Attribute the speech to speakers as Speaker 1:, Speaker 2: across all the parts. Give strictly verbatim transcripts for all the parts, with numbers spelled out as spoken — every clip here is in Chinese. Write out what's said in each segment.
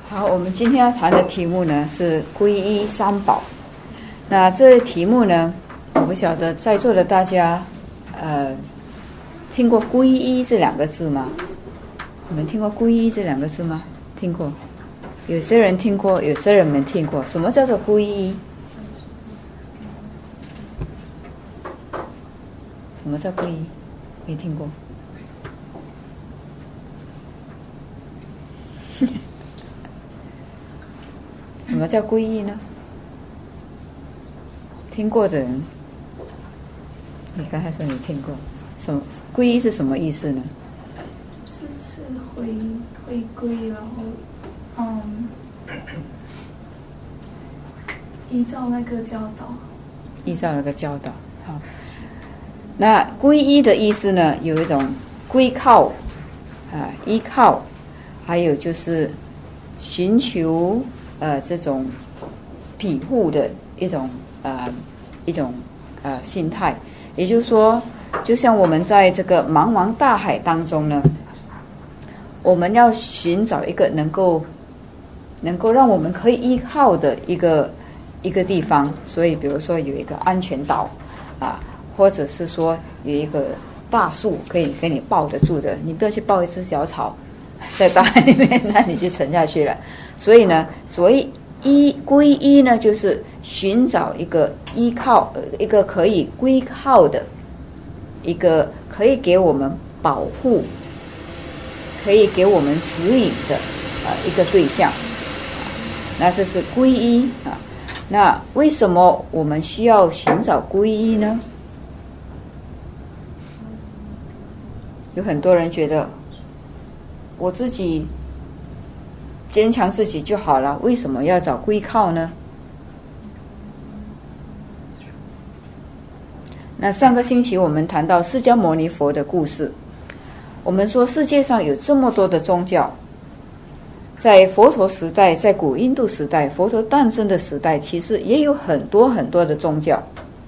Speaker 1: 好，我们今天要谈的题目呢是皈依三宝。那这个题目呢，我不晓得在座的大家，呃，听过皈依这两个字吗？你们听过皈依这两个字吗？听过，有些人听过，有些人没听过。什么叫做皈依？什么叫皈依？没听过。什么叫皈依呢？听过的人，你刚才说你听过，什么皈依是什么意思呢？
Speaker 2: 是是回回归，然后嗯，依照那个教导，
Speaker 1: 依照那个教导。好，那皈依的意思呢，有一种归靠啊，依靠，还有就是寻求呃这种庇护的一种呃一种呃心态。也就是说，就像我们在这个茫茫大海当中呢，我们要寻找一个能够能够让我们可以依靠的一个一个地方。所以比如说有一个安全岛啊，或者是说有一个大树可以给你抱得住的，你不要去抱一只小草在大海里面，那你就沉下去了。所以呢，所谓依皈依呢，就是寻找一个依靠，一个可以归靠的，一个可以给我们保护，可以给我们指引的啊一个对象。那这是皈依啊。那为什么我们需要寻找皈依呢？有很多人觉得我自己坚强自己就好了，为什么要找归靠呢？那上个星期我们谈到释迦牟尼佛的故事，我们说世界上有这么多的宗教，在佛陀时代，在古印度时代，佛陀诞生的时代，其实也有很多很多的宗教。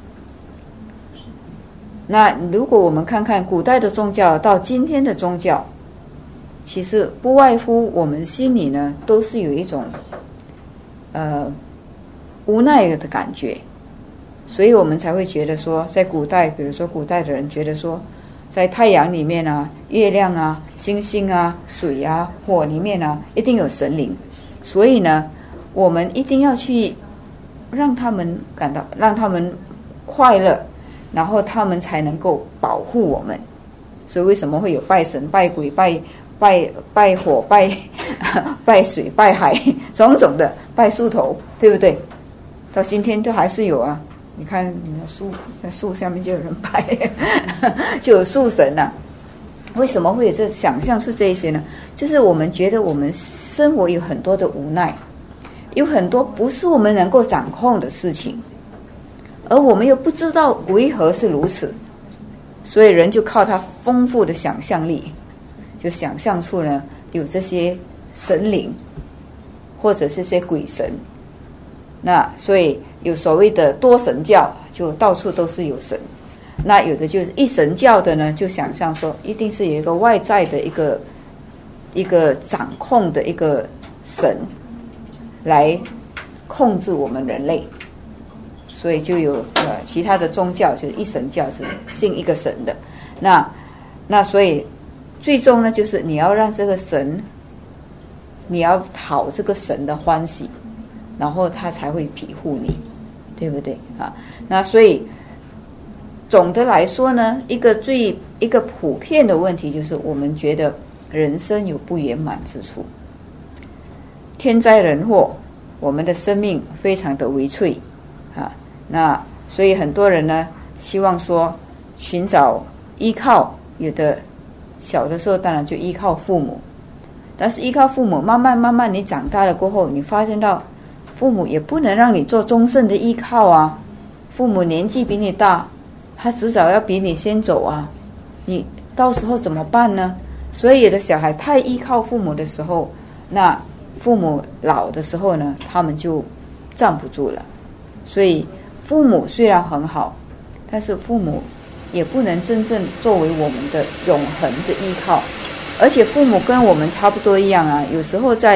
Speaker 1: 那如果我们看看古代的宗教到今天的宗教，其实不外乎我们心里呢都是有一种呃无奈的感觉，所以我们才会觉得说，在古代，比如说古代的人觉得说，在太阳里面啊、月亮啊、星星啊、水啊、火里面啊，一定有神灵，所以呢，我们一定要去让他们感到，让他们快乐，然后他们才能够保护我们。所以为什么会有拜神、拜鬼、拜拜拜火、拜拜水、拜海，种种的拜树头，对不对？到今天都还是有啊。你看，你的树在树下面就有人拜，就有树神啊。为什么会有这想象出这一些呢？就是我们觉得我们生活有很多的无奈，有很多不是我们能够掌控的事情，而我们又不知道为何是如此，所以人就靠他丰富的想象力，就想象出呢有这些神灵，或者是些鬼神。那所以有所谓的多神教，就到处都是有神。那有的就是一神教的呢，就想象说一定是有一个外在的一个一个掌控的一个神来控制我们人类，所以就有呃其他的宗教就是一神教，是信一个神的。那那所以最终呢，就是你要让这个神，你要讨这个神的欢喜，然后他才会庇护你，对不对啊？那所以总的来说呢，一个最一个普遍的问题就是我们觉得人生有不圆满之处，天灾人祸，我们的生命非常的微脆啊。那所以很多人呢希望说寻找依靠，有的小的时候当然就依靠父母，但是依靠父母慢慢慢慢你长大了过后，你发现到父母也不能让你做终身的依靠啊，父母年纪比你大，他迟早要比你先走啊，你到时候怎么办呢？所以有的小孩太依靠父母的时候，那父母老的时候呢，他们就站不住了。所以父母虽然很好，但是父母也不能真正作为我们的永恒的依靠。而且父母跟我们差不多一样啊，有时候在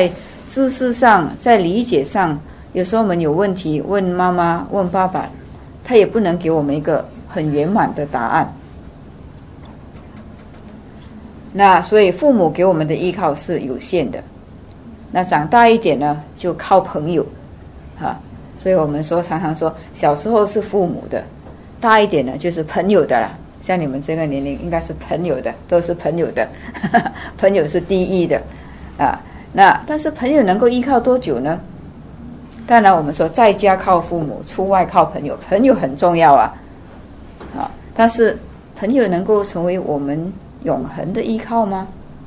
Speaker 1: 知识上，在理解上，有时候我们有问题问妈妈问爸爸，他也不能给我们一个很圆满的答案。那所以父母给我们的依靠是有限的。那长大一点呢，就靠朋友啊。所以我们说常常说，小时候是父母的，大一点呢就是朋友的了。像你们这个年龄，应该是朋友的，都是朋友的，呵呵，朋友是第一的啊。那但是朋友能够依靠多久呢？当然我们说在家靠父母，出外靠朋友，朋友很重要啊啊。但是朋友能够成为我们永恒的依靠吗？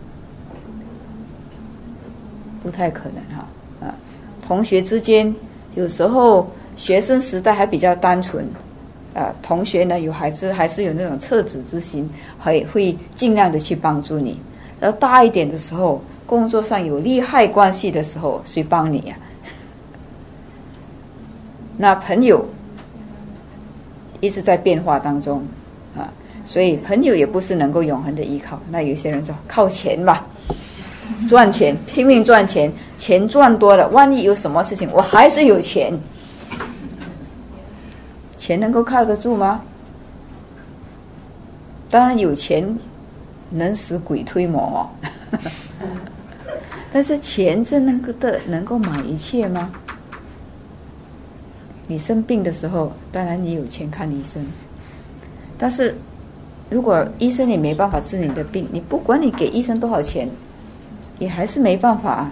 Speaker 1: 不太可能哈啊。同学之间有时候学生时代还比较单纯，呃，同学呢有还是还是有那种恻隐之心，会会尽量的去帮助你。然后大一点的时候，工作上有利害关系的时候，谁帮你呀？那朋友一直在变化当中啊，所以朋友也不是能够永恒的依靠。那有些人说靠钱吧，赚钱，拼命赚钱，钱赚多了，万一有什么事情，我还是有钱。钱能够靠得住吗？当然有钱能使鬼推磨哦，但是钱真能够的能够买一切吗？你生病的时候，当然你有钱看医生，但是如果医生也没办法治你的病，你不管你给医生多少钱，也还是没办法啊。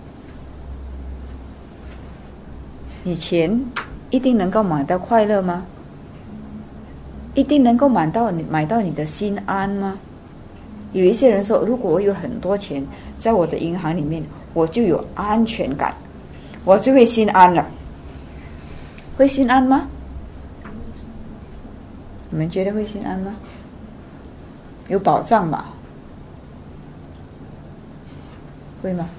Speaker 1: 你钱一定能够买到快乐吗？一定能够买到你买到你的心安吗？有一些人说，如果我有很多钱在我的银行里面，我就有安全感，我就会心安了。会心安吗？你们觉得会心安吗？有保障吗？会吗？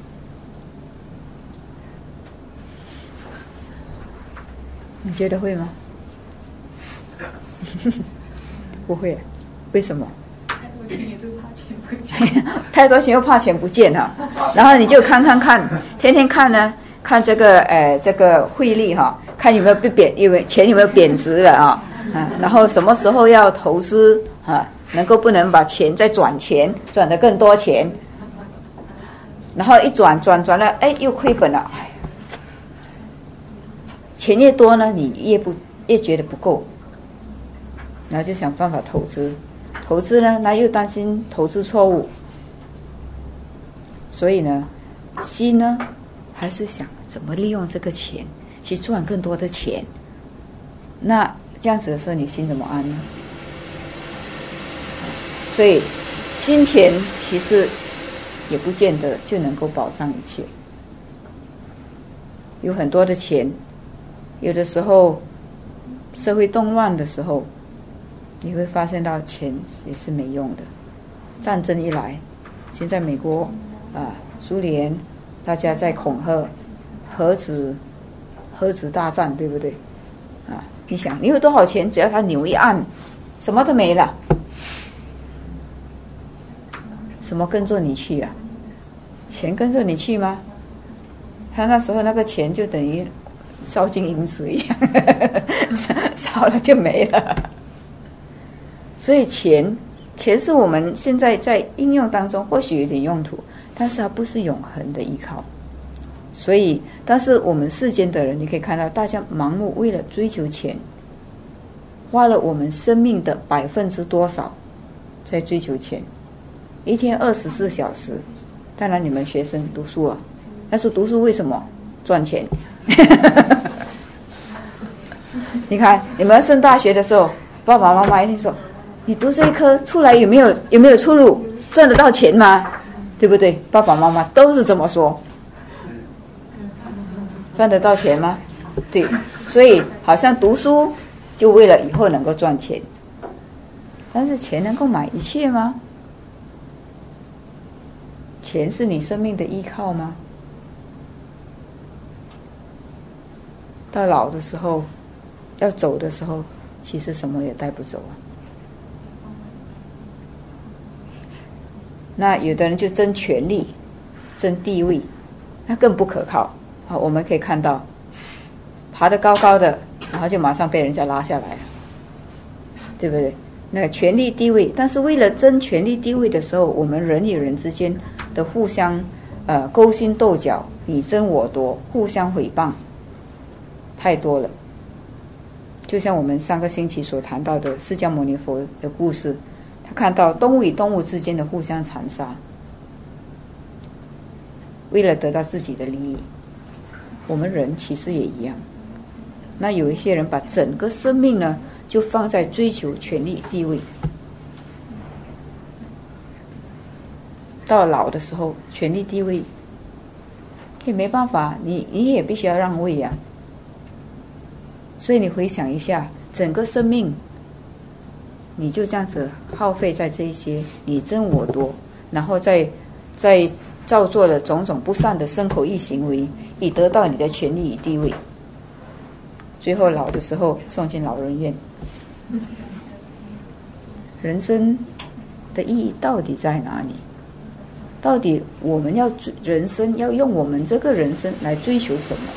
Speaker 1: 你觉得会吗？不会，为什么？
Speaker 2: 太多钱也是怕钱不见，
Speaker 1: 太多钱又怕钱不见哈。然后你就看看看，天天看呢，看这个呃这个汇率哈，看有没有被贬，因为钱有没有贬值了啊啊。然后什么时候要投资啊？能够不能把钱再转钱，转得更多钱？然后一转转转了，哎，又亏本了。哎，钱越多呢，你越不越觉得不够，然后就想办法投资。投资呢，那又担心投资错误，所以呢，心呢还是想怎么利用这个钱去赚更多的钱。那这样子的时候，你心怎么安呢？所以，金钱其实也不见得就能够保障一切。有很多的钱，有的时候社会动乱的时候，你会发现到钱也是没用的。战争一来，现在美国啊、苏联，大家在恐吓核子核子大战，对不对？啊，你想你有多少钱，只要他扭一按，什么都没了，什么跟着你去啊？钱跟着你去吗？他那时候那个钱就等于烧金银子一样，烧了就没了。所以钱，钱是我们现在在应用当中或许有点用途，但是它不是永恒的依靠。所以，但是我们世间的人，你可以看到，大家盲目为了追求钱，花了我们生命的百分之多少在追求钱？一天二十四小时，当然你们学生读书啊，但是读书为什么赚钱？你看你们升大学的时候，爸爸妈妈一定说，你读这一科出来有没有有没有出路，赚得到钱吗？对不对？爸爸妈妈都是这么说。赚得到钱吗？对，所以好像读书就为了以后能够赚钱，但是钱能够买一切吗？钱是你生命的依靠吗？到老的时候，要走的时候，其实什么也带不走啊。那有的人就争权力，争地位， 那更不可靠。好，我们可以看到爬得高高的，然后就马上被人家拉下来了，对不对？那权力地位，但是为了争权力地位的时候，我们人与人之间的互相呃勾心斗角，你争我夺，互相诽谤太多了。就像我们上个星期所谈到的释迦牟尼佛的故事，他看到动物与动物之间的互相残杀，为了得到自己的利益。我们人其实也一样。那有一些人把整个生命呢就放在追求权力地位，到老的时候权力地位也没办法，你你也必须要让位啊。所以你回想一下，整个生命你就这样子耗费在这一些你争我夺，然后再再造作了种种不善的身口意行为，以得到你的权力与地位，最后老的时候送进老人院。人生的意义到底在哪里？到底我们要人生要用我们这个人生来追求什么？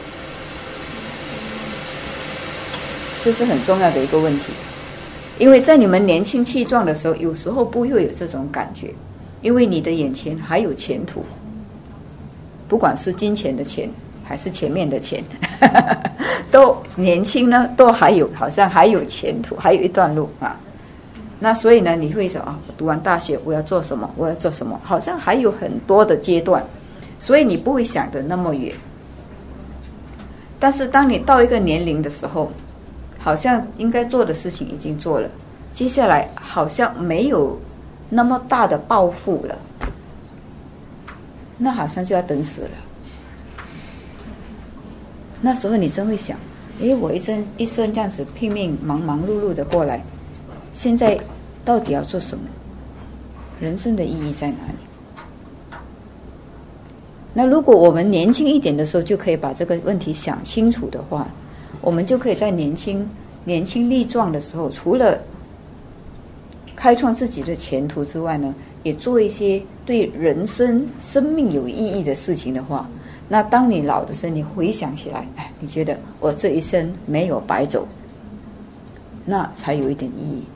Speaker 1: 这是很重要的一个问题。因为在你们年轻气壮的时候，有时候不会有这种感觉，因为你的眼前还有前途，不管是金钱的钱还是前面的钱都年轻呢，都还有好像还有前途，还有一段路啊。那所以呢，你会想啊，读完大学我要做什么？我要做什么？好像还有很多的阶段，所以你不会想得那么远。但是当你到一个年龄的时候，好像应该做的事情已经做了，接下来好像没有那么大的抱负了，那好像就要等死了。那时候你真会想，诶，我一生一生这样子拼命忙忙碌碌的过来，现在到底要做什么？人生的意义在哪里？那如果我们年轻一点的时候就可以把这个问题想清楚的话，我们就可以在年轻年轻力壮的时候，除了开创自己的前途之外呢，也做一些对人生生命有意义的事情的话，那当你老的时候，你回想起来，哎，你觉得我这一生没有白走，那才有一点意义。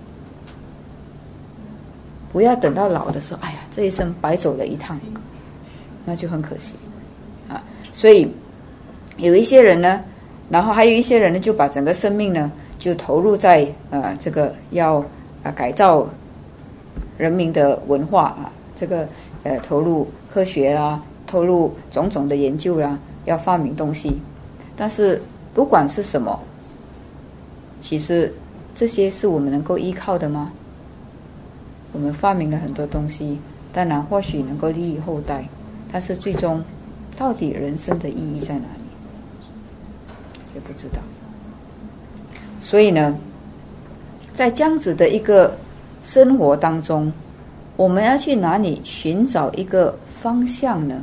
Speaker 1: 不要等到老的时候，哎呀，这一生白走了一趟，那就很可惜啊。所以有一些人呢，然后还有一些人呢，就把整个生命呢，就投入在呃这个要啊改造人民的文化啊，这个呃投入科学啦，投入种种的研究啦，要发明东西。但是不管是什么，其实这些是我们能够依靠的吗？我们发明了很多东西，当然或许能够利益后代，但是最终到底人生的意义在哪里，也不知道。所以呢，在这样子的一个生活当中，我们要去哪里寻找一个方向呢？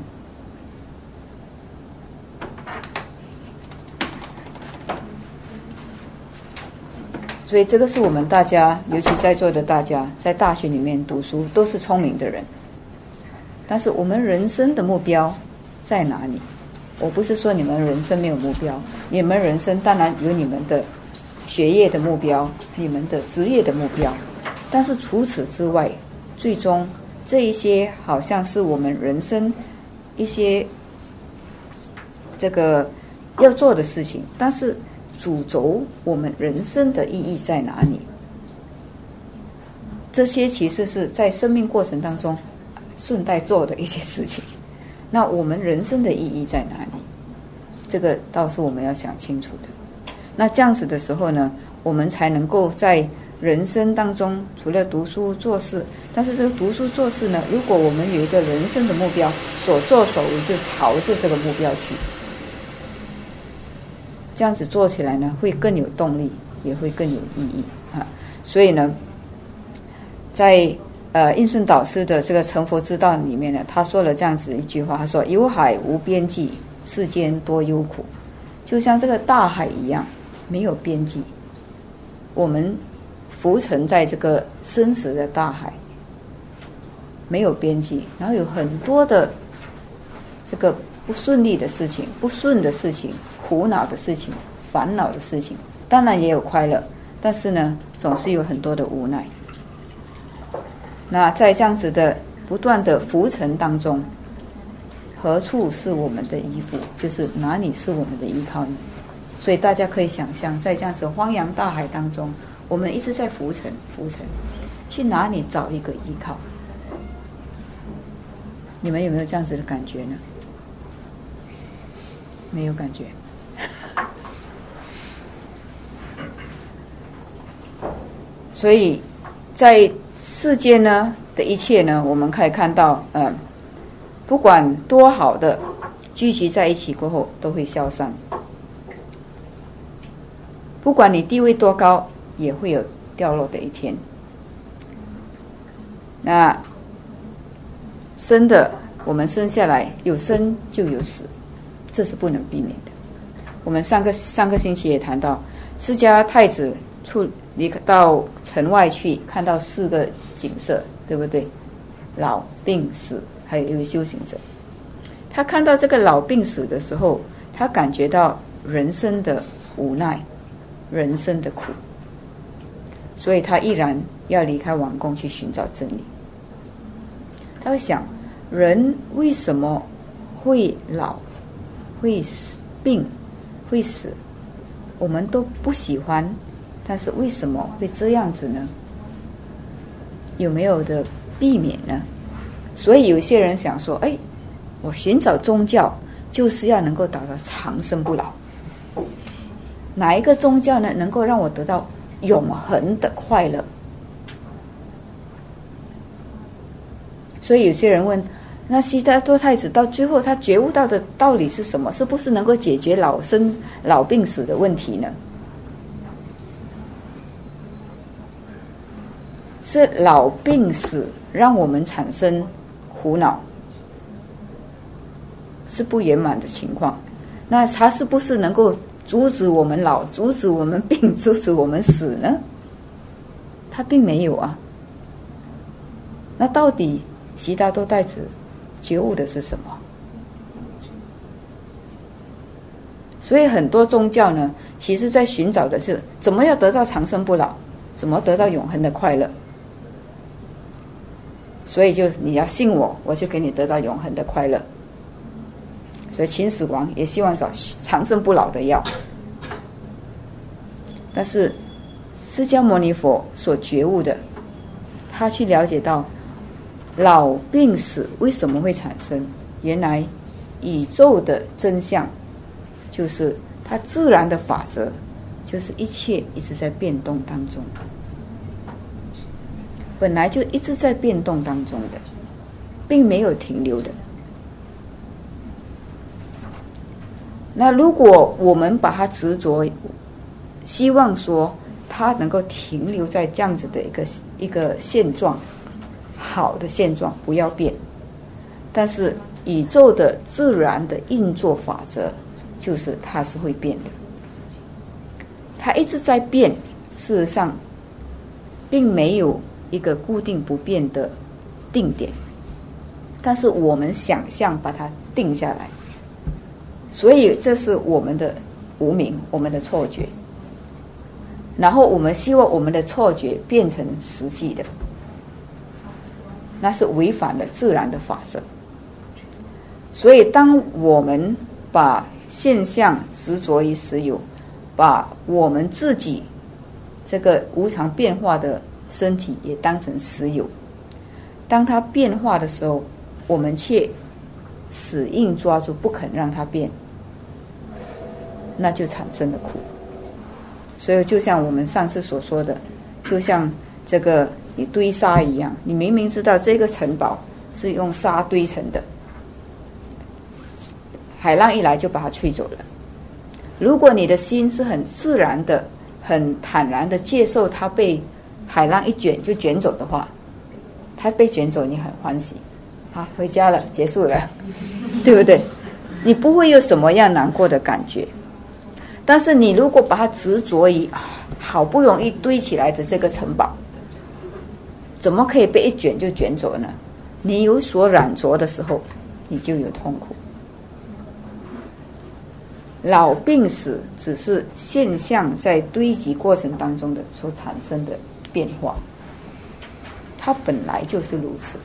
Speaker 1: 所以这个是我们大家，尤其在座的大家，在大学里面读书都是聪明的人，但是我们人生的目标在哪里？我不是说你们人生没有目标，你们人生当然有你们的学业的目标，你们的职业的目标，但是除此之外，最终这一些好像是我们人生一些这个要做的事情，但是主轴我们人生的意义在哪里？这些其实是在生命过程当中顺带做的一些事情。那我们人生的意义在哪里？这个倒是我们要想清楚的。那这样子的时候呢，我们才能够在人生当中，除了读书做事，但是这个读书做事呢，如果我们有一个人生的目标，所作所为就朝着这个目标去。这样子做起来呢，会更有动力，也会更有意义啊！所以呢，在呃印顺导师的这个成佛之道里面呢，他说了这样子一句话，他说：“有海无边际，世间多忧苦。”就像这个大海一样，没有边际。我们浮沉在这个生死的大海，没有边际，然后有很多的这个不顺利的事情、不顺的事情、苦恼的事情、烦恼的事情，当然也有快乐，但是呢，总是有很多的无奈。那在这样子的不断的浮沉当中，何处是我们的依附？就是哪里是我们的依靠呢？所以大家可以想象，在这样子汪洋大海当中，我们一直在浮沉浮沉，去哪里找一个依靠？你们有没有这样子的感觉呢？没有感觉。所以在世间呢的一切呢，我们可以看到，嗯，不管多好的聚集在一起过后，都会消散。不管你地位多高，也会有掉落的一天。那生的，我们生下来有生就有死，这是不能避免的。我们上个上个星期也谈到，释迦太子出离到城外去，看到四个景色，对不对？老、病、死，还有一位修行者。他看到这个老、病、死的时候，他感觉到人生的无奈，人生的苦，所以他毅然要离开王宫去寻找真理。他会想，人为什么会老、会死、病、会死？我们都不喜欢，但是为什么会这样子呢？有没有的避免呢？所以有些人想说，哎，我寻找宗教就是要能够达到长生不老。哪一个宗教呢，能够让我得到永恒的快乐？所以有些人问，那悉达多太子到最后他觉悟到的道理是什么？是不是能够解决老生老病死的问题呢？是老病死让我们产生苦恼，是不圆满的情况。那他是不是能够阻止我们老，阻止我们病，阻止我们死呢？他并没有啊。那到底悉达多太子觉悟的是什么？所以很多宗教呢，其实在寻找的是怎么样得到长生不老，怎么得到永恒的快乐。所以就你要信我，我就给你得到永恒的快乐。所以秦始皇也希望找长生不老的药，但是释迦牟尼佛所觉悟的，他去了解到老病死为什么会产生，原来宇宙的真相就是它自然的法则，就是一切一直在变动当中，本来就一直在变动当中的，并没有停留的。那如果我们把它执着，希望说它能够停留在这样子的一个一个现状，好的现状，不要变。但是宇宙的自然的运作法则，就是它是会变的，它一直在变，事实上并没有一个固定不变的定点，但是我们想象把它定下来，所以这是我们的无明，我们的错觉，然后我们希望我们的错觉变成实际的，那是违反了自然的法则。所以当我们把现象执着于实有，把我们自己这个无常变化的身体也当成实有，当它变化的时候，我们却死硬抓住不肯让它变，那就产生了苦。所以就像我们上次所说的，就像这个你堆沙一样，你明明知道这个城堡是用沙堆成的，海浪一来就把它吹走了。如果你的心是很自然的、很坦然的接受它被海浪一卷就卷走的话，它被卷走你很欢喜，好，回家了，结束了，对不对？你不会有什么样难过的感觉。但是你如果把它执着于好不容易堆起来的这个城堡，怎么可以被一卷就卷走呢？你有所染着的时候，你就有痛苦。 老病死只是现象在堆积过程当中的所产生的变化，它本来就是如此。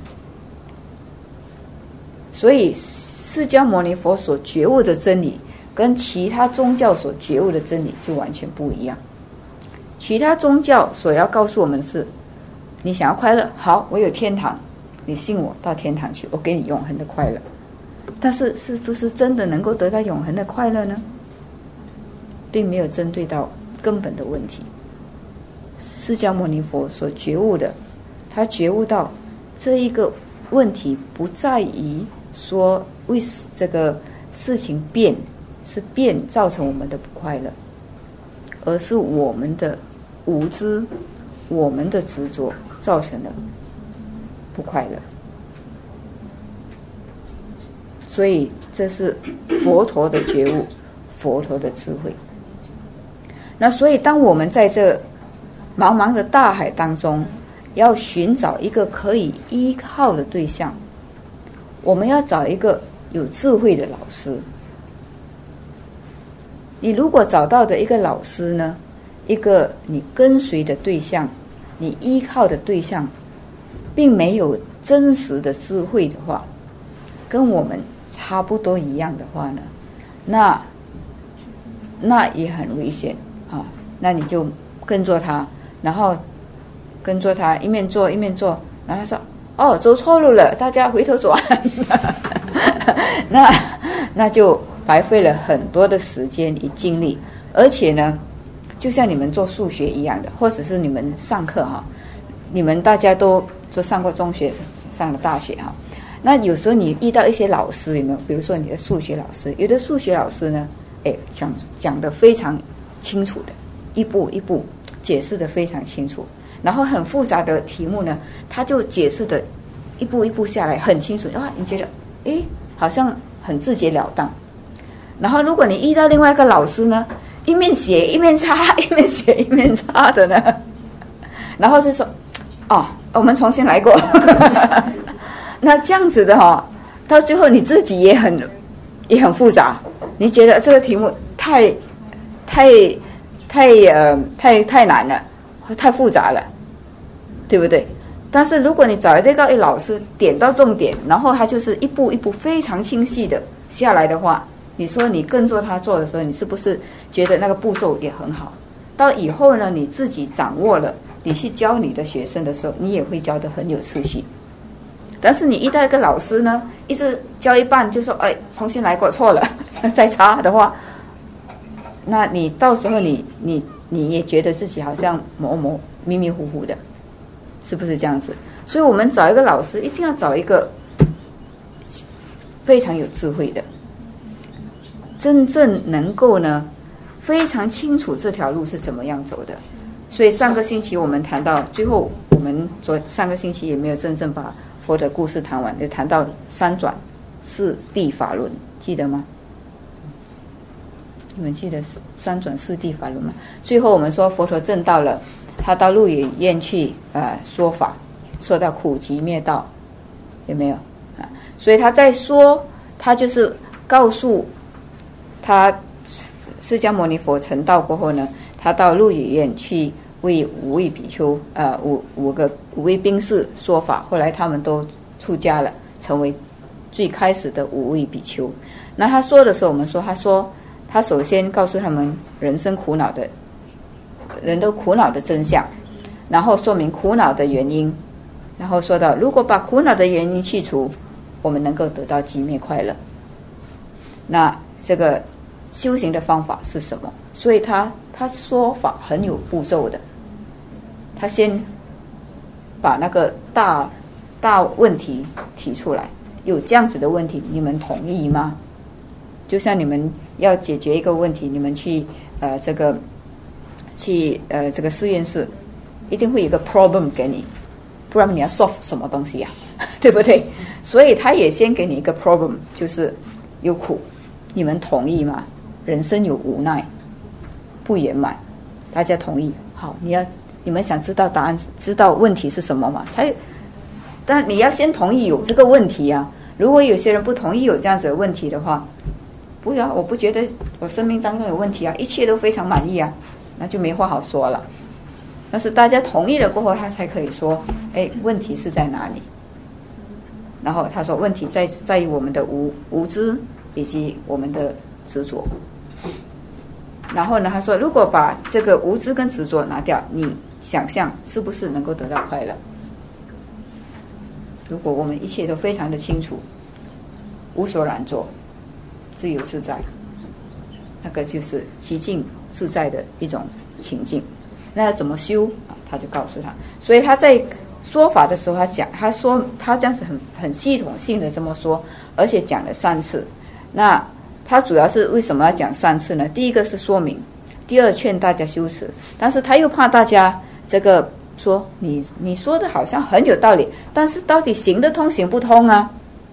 Speaker 1: 所以释迦牟尼佛所觉悟的真理跟其他宗教所觉悟的真理就完全不一样。其他宗教所要告诉我们的是，你想要快乐，好，我有天堂，你信我到天堂去，我给你永恒的快乐。但是是不是真的能够得到永恒的快乐呢？并没有针对到根本的问题。释迦牟尼佛所觉悟的，他觉悟到这一个问题不在于说为这个事情变是变造成我们的不快乐，而是我们的无知、我们的执着造成的不快乐。所以这是佛陀的觉悟，佛陀的智慧。那所以当我们在这茫茫的大海当中要寻找一个可以依靠的对象，我们要找一个有智慧的老师。你如果找到的一个老师呢，一个你跟随的对象，你依靠的对象并没有真实的智慧的话，跟我们差不多一样的话呢，那那也很危险啊！那你就跟着他，然后跟着他一面做一面做，然后他说：“哦，走错路了，大家回头转。”那那就白费了很多的时间与精力，而且呢，就像你们做数学一样的，或者是你们上课哈，你们大家都都上过中学，上了大学哈。那有时候你遇到一些老师，有没有？比如说你的数学老师，有的数学老师呢，哎，讲讲得非常清楚的，一步一步解释得非常清楚。然后很复杂的题目呢，他就解释的一步一步下来很清楚。哇，你觉得，哎，好像很直截了当。然后如果你遇到另外一个老师呢，一面写一面擦，一面写一面擦的呢，然后就说，哦，我们重新来过。那这样子的哈、哦，到最后你自己也很也很复杂，你觉得这个题目太太太呃太太难了，太复杂了，对不对？但是如果你找这个老师点到重点，然后他就是一步一步非常清晰的下来的话，你说你跟着他做的时候，你是不是觉得那个步骤也很好？到以后呢，你自己掌握了，你去教你的学生的时候，你也会教得很有次序。但是你遇到一个老师呢，一直教一半就说，哎，重新来过，错了，再查的话，那你到时候你你你也觉得自己好像模模迷迷糊糊的，是不是这样子？所以我们找一个老师，一定要找一个非常有智慧的，真正能够呢非常清楚这条路是怎么样走的。所以上个星期我们谈到最后，我们昨上个星期也没有真正把佛的故事谈完，就谈到三转四谛法轮，记得吗？你们记得三转四谛法轮吗？最后我们说佛陀证到了，他到鹿野苑去呃说法，说到苦集灭道，有没有啊？所以他在说，他就是告诉他释迦牟尼佛成道过后呢，他到鹿野苑去为五位比丘呃五五个五位宾士说法，后来他们都出家了，成为最开始的五位比丘。那他说的时候，我们说他说他首先告诉他们人生苦恼的人都苦恼的真相，然后说明苦恼的原因，然后说到如果把苦恼的原因去除，我们能够得到寂灭快乐。那这个修行的方法是什么？所以他他说法很有步骤的，他先把那个大大问题提出来，有这样子的问题，你们同意吗？就像你们要解决一个问题，你们去呃这个去呃这个实验室，一定会有一个 problem 给你，不然你要 solve 什么东西呀、啊？对不对？所以他也先给你一个 problem， 就是有苦，你们同意吗？人生有无奈，不圆满，大家同意。好，你要你们想知道答案，知道问题是什么吗？才，但你要先同意有这个问题啊。如果有些人不同意有这样子的问题的话， 不要，我不觉得我生命当中有问题啊，一切都非常满意啊，那就没话好说了。但是大家同意了过后，他才可以说，哎，问题是在哪里？然后他说，问题在在于我们的无无知以及我们的执着。然后呢，他说，如果把这个无知跟执着拿掉，你想象是不是能够得到快乐？如果我们一切都非常的清楚，无所染着，自由自在，那个就是极尽自在的一种情境。那要怎么修？他就告诉他。所以他在说法的时候，他讲，他说他这样子很很系统性的这么说，而且讲了三次。那他主要是为什么要讲三次呢？第一个是说明，第二劝大家修持，但是他又怕大家这个说你你说的好像很有道理，但是到底行得通行不通啊？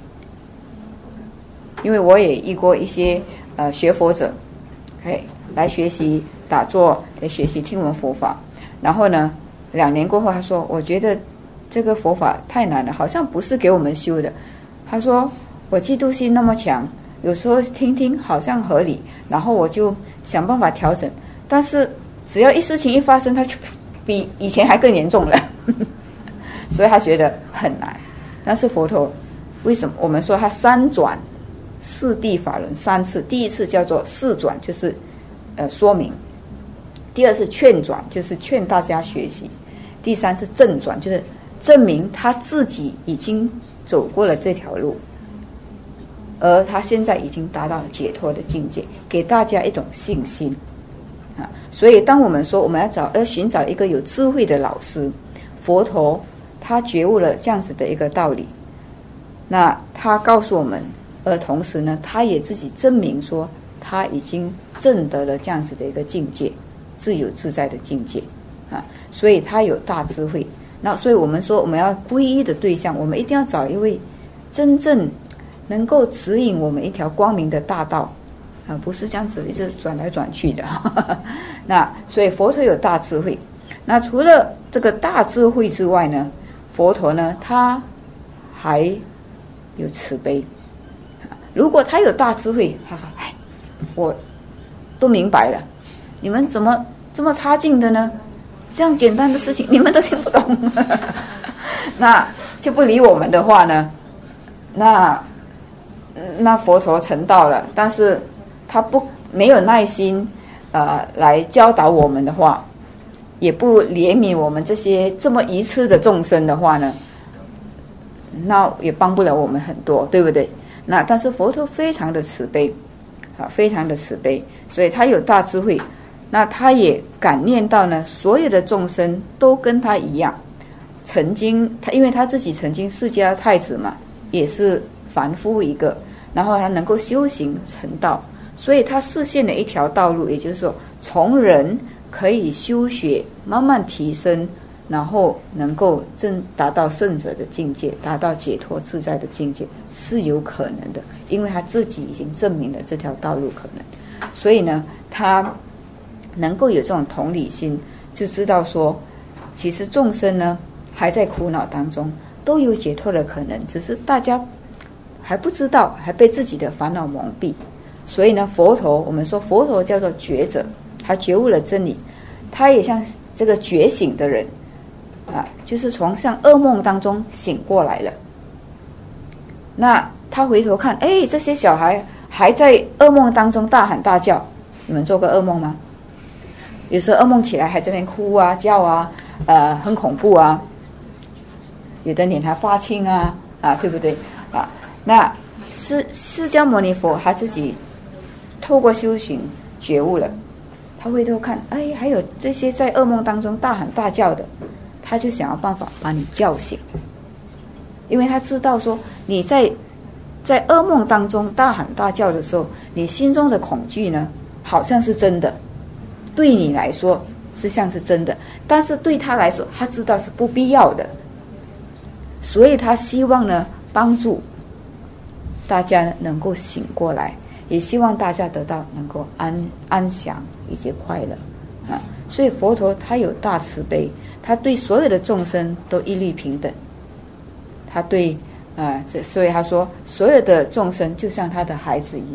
Speaker 1: 因为我也遇过一些呃学佛者，哎，来学习打坐，来学习听闻佛法，然后呢，两年过后，他说：“我觉得这个佛法太难了，好像不是给我们修的。”他说：“我嫉妒心那么强，有时候听听好像合理，然后我就想办法调整，但是只要一事情一发生，他就比以前还更严重了，所以他觉得很难。但是佛陀为什么我们说他三转？”四谛法轮三次，第一次叫做四转，就是呃说明；第二是劝转，就是劝大家学习；第三是正转，就是证明他自己已经走过了这条路，而他现在已经达到了解脱的境界，给大家一种信心啊。所以，当我们说我们要找要寻找一个有智慧的老师，佛陀他觉悟了这样子的一个道理，那他告诉我们。而同时呢，他也自己证明说，他已经证得了这样子的一个境界，自由自在的境界啊，所以他有大智慧。那所以我们说，我们要皈依的对象，我们一定要找一位真正能够指引我们一条光明的大道啊，不是这样子一直转来转去的。呵呵那所以佛陀有大智慧。那除了这个大智慧之外呢，佛陀呢，他还有慈悲。如果他有大智慧，他说：“哎，我都明白了，你们怎么这么差劲的呢？这样简单的事情你们都听不懂。”那就不理我们的话呢，那那佛陀成道了，但是他不没有耐心呃来教导我们的话，也不怜悯我们这些这么愚痴的众生的话呢，那也帮不了我们很多，对不对？那但是佛陀非常的慈悲啊，非常的慈悲，所以他有大智慧。那他也感念到呢，所有的众生都跟他一样，曾经他因为他自己曾经释迦太子嘛，也是凡夫一个，然后他能够修行成道，所以他示现了一条道路，也就是说，从人可以修学，慢慢提升。然后能够正达到圣者的境界，达到解脱自在的境界是有可能的，因为他自己已经证明了这条道路可能。所以呢，他能够有这种同理心，就知道说，其实众生呢还在苦恼当中，都有解脱的可能，只是大家还不知道，还被自己的烦恼蒙蔽。所以呢，佛陀我们说佛陀叫做觉者，他觉悟了真理，他也像这个觉醒的人。啊，就是从像噩梦当中醒过来了。那他回头看，哎，这些小孩还在噩梦当中大喊大叫。你们做过噩梦吗？有时候噩梦起来还在那边哭啊、叫啊，呃，很恐怖啊。有的脸还发青啊，啊，对不对？啊，那释释迦牟尼佛他自己透过修行觉悟了，他回头看，哎，还有这些在噩梦当中大喊大叫的。他就想要办法把你叫醒，因为他知道说你在在噩梦当中大喊大叫的时候，你心中的恐惧呢好像是真的，对你来说是像是真的，但是对他来说他知道是不必要的，所以他希望呢帮助大家能够醒过来，也希望大家得到能够安安详以及快乐啊。所以佛陀他有大慈悲，他对所有的众生都一律平等。他对啊、呃，这所以他说，所有的众生就像他的孩子一样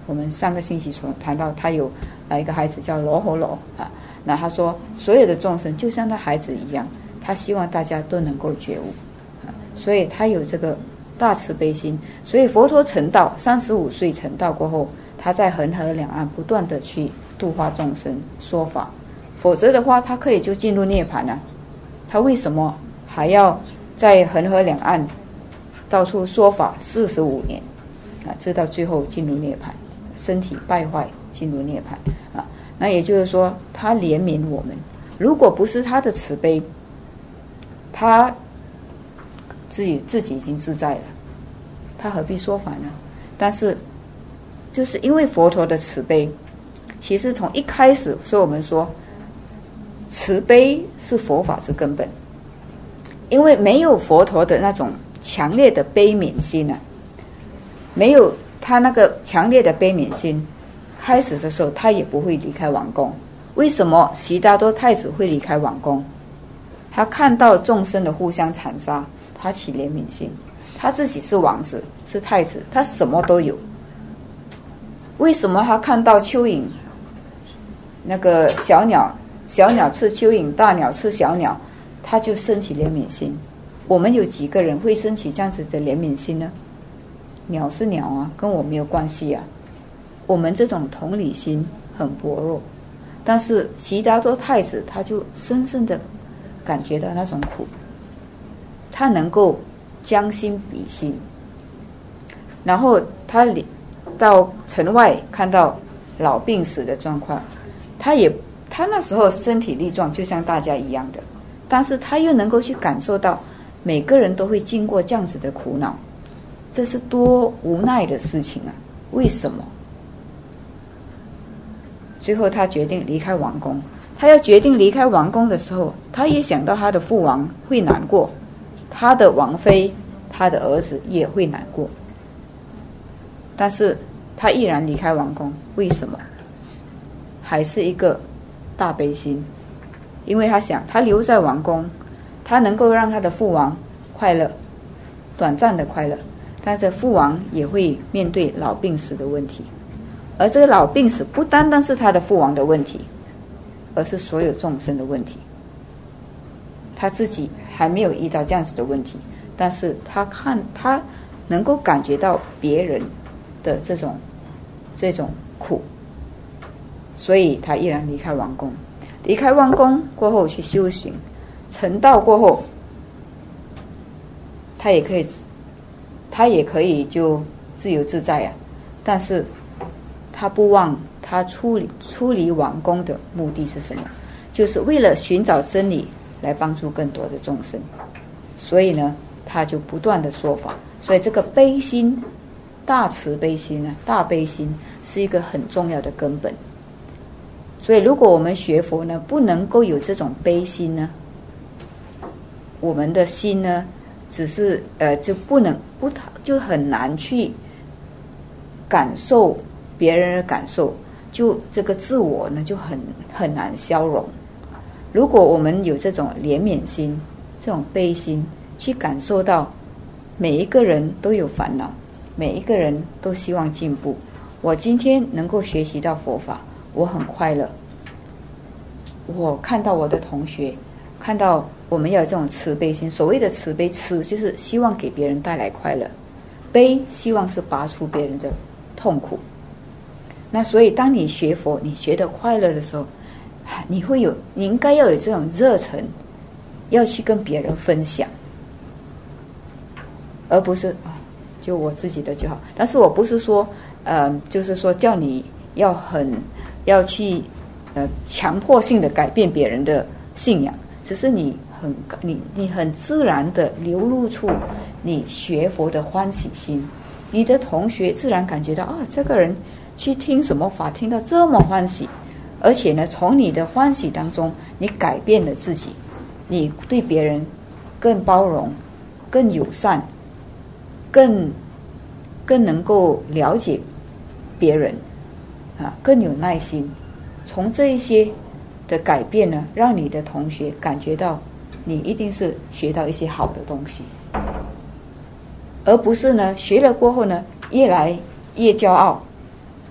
Speaker 1: 我们上个星期所谈到，他有啊一个孩子叫罗侯罗啊，那他说所有的众生就像他孩子一样，他希望大家都能够觉悟啊，所以他有这个大慈悲心。所以佛陀成道，三十五岁成道过后，他在恒河两岸不断的去度化众生说法，否则的话他可以就进入涅槃了。他为什么还要在恒河两岸到处说法四十五年啊？直到最后进入涅槃，身体败坏进入涅槃啊。那也就是说，他怜悯我们。如果不是他的慈悲，他自己自己已经自在了，他何必说法呢？但是就是因为佛陀的慈悲，其实从一开始，所以我们说慈悲是佛法之根本。因为没有佛陀的那种强烈的悲悯心啊，没有他那个强烈的悲悯心，开始的时候他也不会离开王宫。为什么悉达多太子会离开王宫？他看到众生的互相残杀，他起怜悯心。他自己是王子，是太子，他什么都有。为什么他看到蚯蚓，那个小鸟，小鸟吃蚯蚓，大鸟吃小鸟，他就升起怜悯心？我们有几个人会升起这样子的怜悯心呢？鸟是鸟啊，跟我没有关系啊。我们这种同理心很薄弱，但是悉达多太子他就深深的感觉到那种苦，他能够将心比心。然后他到城外看到老病死的状况，他也他那时候身体力壮，就像大家一样的，但是他又能够去感受到每个人都会经过这样子的苦恼，这是多无奈的事情啊！为什么？最后他决定离开王宫。他要决定离开王宫的时候，他也想到他的父王会难过，他的王妃，他的儿子也会难过。但是他毅然离开王宫，为什么？还是一个大悲心，因为他想，他留在王宫，他能够让他的父王快乐，短暂的快乐，但是父王也会面对老病死的问题。而这个老病死不单单是他的父王的问题，而是所有众生的问题。他自己还没有遇到这样子的问题，但是他看他能够感觉到别人的这种这种苦，所以他毅然离开王宫。离开王宫过后去修行，成道过后，他也可以他也可以就自由自在啊。但是他不忘他出离出离王宫的目的是什么？就是为了寻找真理，来帮助更多的众生。所以呢，他就不断的说法。所以这个悲心，大慈悲心呢，大悲心是一个很重要的根本。所以如果我们学佛呢，不能够有这种悲心呢，我们的心呢，只是呃就不能不就很难去感受别人的感受，就这个自我呢就很很难消融。如果我们有这种怜悯心，这种悲心，去感受到每一个人都有烦恼，每一个人都希望进步。我今天能够学习到佛法，我很快乐。我看到我的同学，看到我们要有这种慈悲心。所谓的慈悲，慈就是希望给别人带来快乐，悲希望是拔除别人的痛苦。那所以当你学佛，你觉得快乐的时候，你会有，你应该要有这种热忱，要去跟别人分享，而不是啊，就我自己的就好。但是我不是说，呃，就是说叫你要很要去呃强迫性的改变别人的信仰，只是你很你你很自然的流露出你学佛的欢喜心，你的同学自然感觉到啊，这个人去听什么法，听到这么欢喜，而且呢，从你的欢喜当中，你改变了自己，你对别人更包容、更友善、更更能够了解别人啊，更有耐心。从这一些的改变呢，让你的同学感觉到你一定是学到一些好的东西，而不是呢学了过后呢越来越骄傲，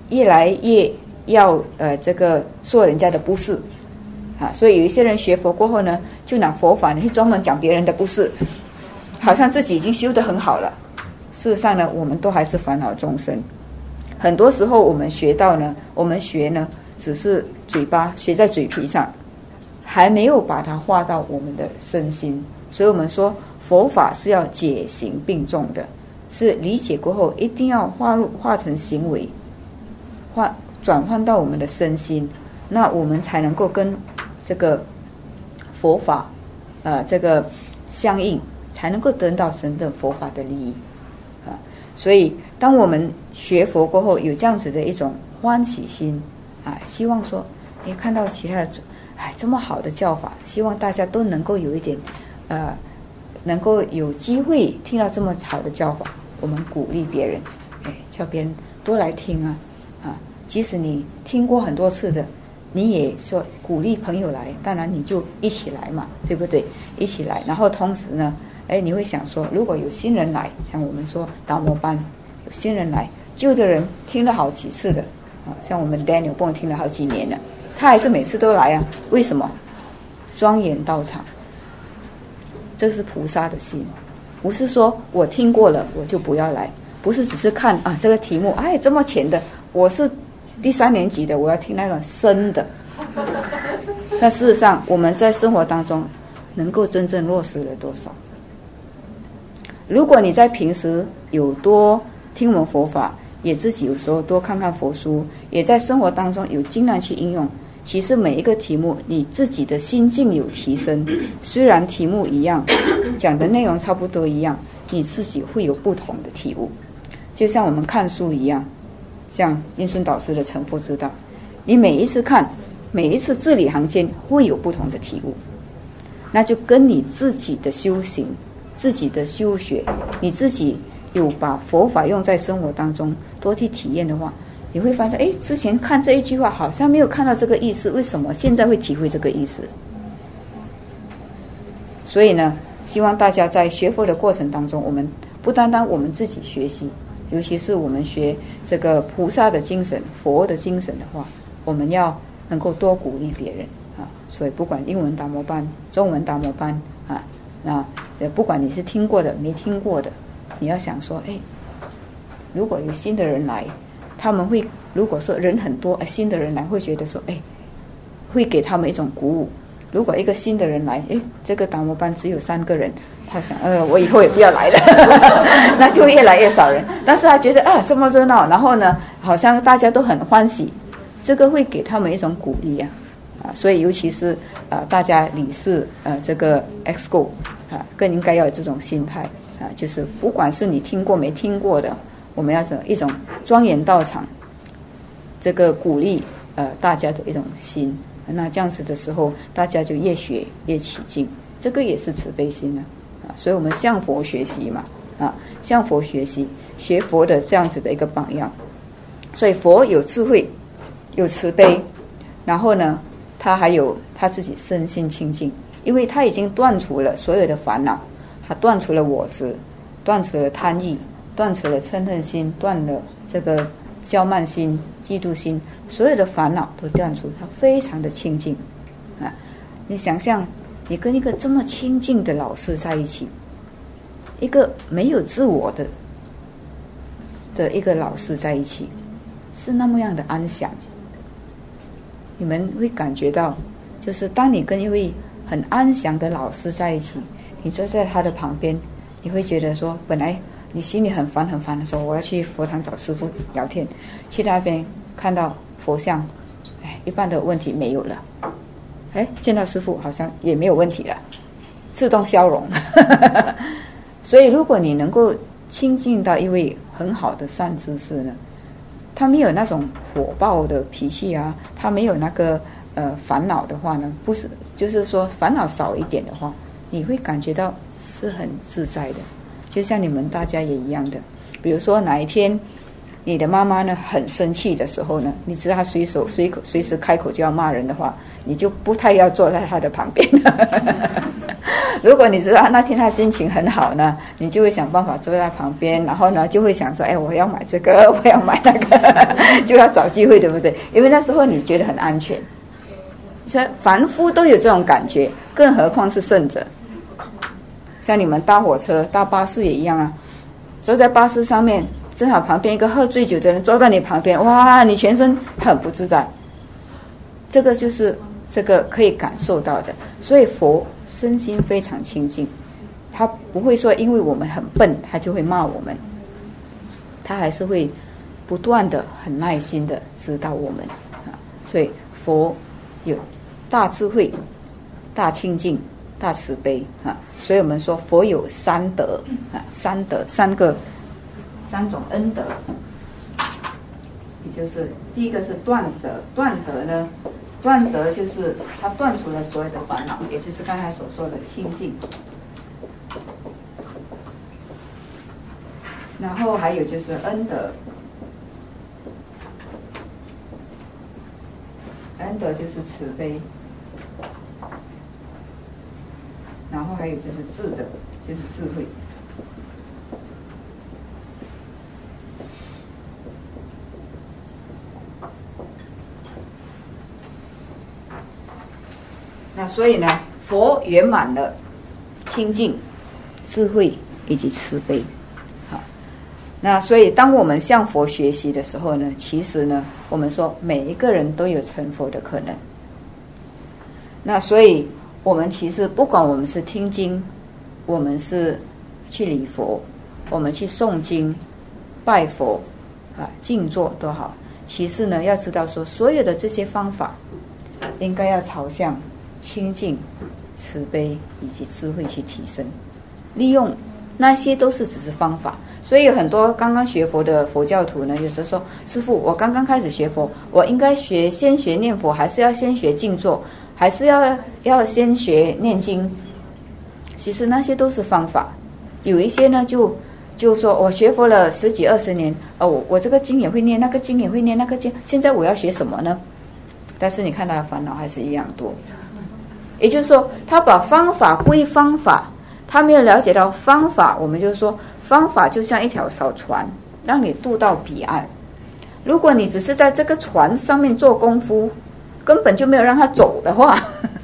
Speaker 1: 越来越要呃这个说人家的不是啊，所以有一些人学佛过后呢，就拿佛法呢去专门讲别人的不是，好像自己已经修得很好了。事实上呢，我们都还是烦恼众生。很多时候我们学到呢，我们学呢只是嘴巴学在嘴皮上，还没有把它化到我们的身心。所以我们说佛法是要解行并重的，是理解过后一定要化入化成行为，化转换到我们的身心，那我们才能够跟这个佛法呃这个相应，才能够得到真正佛法的利益啊。所以当我们学佛过后有这样子的一种欢喜心啊，希望说诶看到其他的哎这么好的教法，希望大家都能够有一点呃能够有机会听到这么好的教法，我们鼓励别人，哎叫别人多来听啊啊，即使你听过很多次的，你也说鼓励朋友来，当然你就一起来嘛，对不对？一起来，然后同时呢哎，你会想说，如果有新人来，像我们说达摩班有新人来，旧的人听了好几次的啊，像我们 Daniel 帮我听了好几年了，他还是每次都来啊。为什么？庄严道场，这是菩萨的心，不是说我听过了我就不要来，不是只是看啊这个题目，哎这么浅的，我是第三年级的，我要听那个深的。那事实上我们在生活当中能够真正落实了多少？如果你在平时有多听闻佛法，也自己有时候多看看佛书，也在生活当中有尽量去应用，其实每一个题目你自己的心境有提升，虽然题目一样，讲的内容差不多一样，你自己会有不同的体悟。就像我们看书一样，像印顺导师的成佛之道，你每一次看，每一次字里行间会有不同的体悟，那就跟你自己的修行，自己的修学，你自己有把佛法用在生活当中多去体验的话，你会发现哎，之前看这一句话好像没有看到这个意思，为什么现在会体会这个意思？所以呢，希望大家在学佛的过程当中，我们不单单我们自己学习，尤其是我们学这个菩萨的精神、佛的精神的话，我们要能够多鼓励别人啊。所以不管英文达摩班、中文达摩班啊，那不管你是听过的没听过的，你要想说，哎，如果有新的人来，他们会如果说人很多，新的人来会觉得说，哎，会给他们一种鼓舞。如果一个新的人来，哎，这个达摩班只有三个人，他想，呃，我以后也不要来了，那就越来越少人。但是他觉得啊，这么热闹，然后呢，好像大家都很欢喜，这个会给他们一种鼓励啊。啊，所以尤其是呃，大家理事呃这个 X Go 啊，更应该要有这种心态啊，就是不管是你听过没听过的，我们要有一种庄严道场，这个鼓励呃大家的一种心。那这样子的时候，大家就越学越起劲，这个也是慈悲心呢啊。所以我们向佛学习嘛啊，向佛学习，学佛的这样子的一个榜样。所以佛有智慧，有慈悲，然后呢，他还有他自己身心清净，因为他已经断除了所有的烦恼，他断除了我执，断除了贪欲，断除了嗔恨心，断了这个骄慢心、嫉妒心，所有的烦恼都断除，他非常的清净啊！你想象，你跟一个这么清净的老师在一起，一个没有自我的的一个老师在一起，是那么样的安详。你们会感觉到，就是当你跟一位很安详的老师在一起，你坐在他的旁边，你会觉得说，本来你心里很烦很烦的时候，我要去佛堂找师父聊天，去那边看到佛像，哎，一半的问题没有了，哎，见到师父好像也没有问题了，自动消融。所以如果你能够亲近到一位很好的善知识呢，他没有那种火爆的脾气啊，他没有那个呃烦恼的话呢，不是，就是说烦恼少一点的话，你会感觉到是很自在的。就像你们大家也一样的，比如说哪一天你的妈妈呢很生气的时候呢，你知道她随手随口随时开口就要骂人的话，你就不太要坐在她的旁边。 如果你知道那天他心情很好呢，你就会想办法坐在旁边，然后呢就会想说，哎，我要买这个，我要买那个，就要找机会，对不对？因为那时候你觉得很安全。所以凡夫都有这种感觉，更何况是圣者。像你们搭火车、搭巴士也一样啊，坐在巴士上面，正好旁边一个喝醉酒的人坐在你旁边，哇，你全身很不自在。这个就是这个可以感受到的。所以佛身心非常清净，他不会说因为我们很笨他就会骂我们，他还是会不断的很耐心的指导我们。所以佛有大智慧、大清净、大慈悲啊，所以我们说佛有三德啊，三德三个三种恩德，也就是第一个是断德，断德呢，断德就是他断除了所有的烦恼，也就是刚才所说的清净。然后还有就是恩德，恩德就是慈悲。然后还有就是智德，就是智慧。那所以呢，佛圆满了清净、智慧以及慈悲。好，那所以当我们向佛学习的时候呢，其实呢，我们说每一个人都有成佛的可能。那所以我们其实不管我们是听经，我们是去礼佛，我们去诵经、拜佛啊、静坐都好，其实呢，要知道说所有的这些方法应该要朝向清净、慈悲以及智慧去提升，利用那些都是只是方法。所以有很多刚刚学佛的佛教徒呢，有时候说，师父，我刚刚开始学佛，我应该学先学念佛，还是要先学静坐，还是要要先学念经？其实那些都是方法。有一些呢，就就说我学佛了十几二十年，哦，我我这个经也会念，那个经也会念，那个经，现在我要学什么呢？但是你看他的烦恼还是一样多。也就是说，他把方法归方法，他没有了解到方法。我们就说，方法就像一条小船，让你渡到彼岸。如果你只是在这个船上面做功夫，根本就没有让它走的话，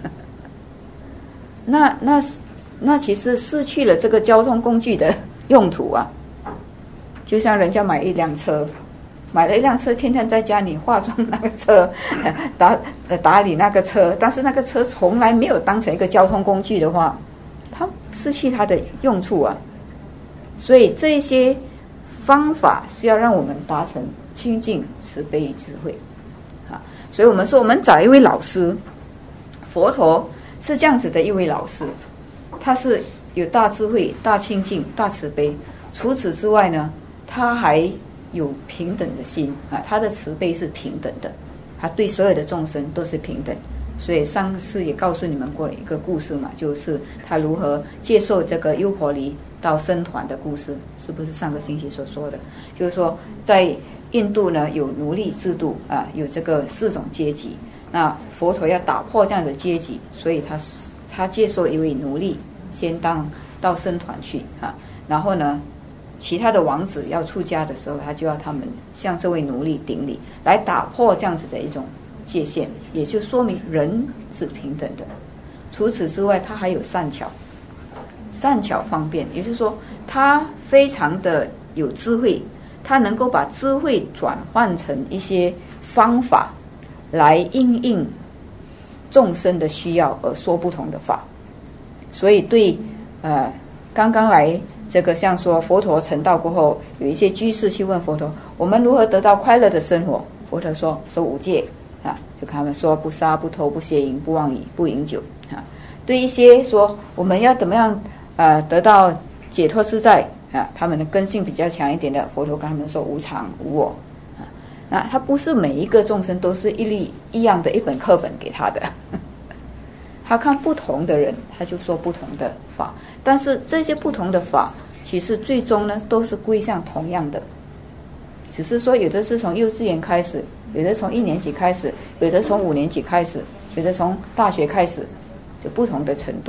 Speaker 1: 那那那其实失去了这个交通工具的用途啊。就像人家买一辆车，买了一辆车，天天在家里化妆那个车，打打理那个车，但是那个车从来没有当成一个交通工具的话，它失去它的用处啊。所以这些方法是要让我们达成清净、慈悲与智慧啊。所以我们说，我们找一位老师，佛陀是这样子的一位老师，他是有大智慧、大清净、大慈悲。除此之外呢，他还有平等的心啊，他的慈悲是平等的，他对所有的众生都是平等。所以上次也告诉你们过一个故事嘛，就是他如何接受这个优婆离到僧团的故事，是不是上个星期所说的？就是说，在印度呢有奴隶制度啊，有这个四种阶级。那佛陀要打破这样的阶级，所以他他接受一位奴隶先当到僧团去啊，然后呢，其他的王子要出家的时候，他就要他们向这位奴隶顶礼，来打破这样子的一种界限，也就说明人是平等的。除此之外，他还有善巧，善巧方便，也就是说，他非常的有智慧，他能够把智慧转换成一些方法，来因应众生的需要而说不同的法。所以对呃刚刚来这个像说佛陀成道过后，有一些居士去问佛陀，我们如何得到快乐的生活？佛陀说守五戒啊，就跟他们说不杀、不偷、不邪淫、不妄语、不饮酒啊。对一些说我们要怎么样呃得到解脱自在啊，他们的根性比较强一点的，佛陀跟他们说无常、无我啊。那他不是每一个众生都是一律一样的一本课本给他的，他看不同的人，他就说不同的法。但是这些不同的法，其实最终呢都是归向同样的，只是说有的是从幼稚园开始，有的从一年级开始，有的从五年级开始，有的从大学开始，就不同的程度。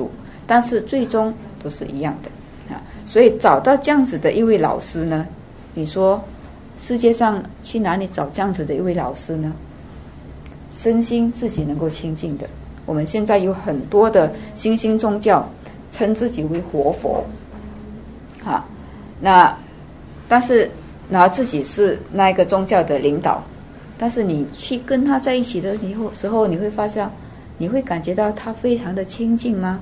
Speaker 1: 但是最终都是一样的啊。所以找到这样子的一位老师呢，你说世界上去哪里找这样子的一位老师呢？身心自己能够清净的。我们现在有很多的新兴宗教称自己为活佛啊，那但是然后自己是那一个宗教的领导，但是你去跟他在一起的时候，你会发现，你会感觉到他非常的清净吗？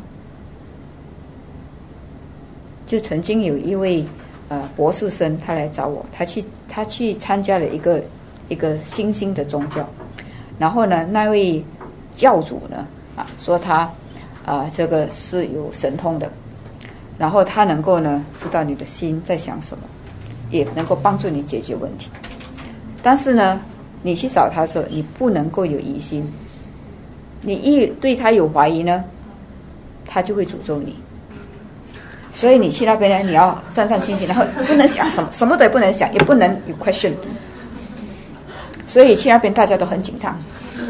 Speaker 1: 就曾经有一位呃博士生，他来找我，他去他去参加了一个一个新兴的宗教，然后呢，那位教主呢啊说他啊、呃、这个是有神通的，然后他能够呢知道你的心在想什么，也能够帮助你解决问题。但是呢，你去找他的时候，你不能够有疑心，你一对他有怀疑呢，他就会诅咒你。所以你去那边呢，你要战战兢兢，然后不能想什么，什么都也不能想，也不能有 question。所以去那边大家都很紧张。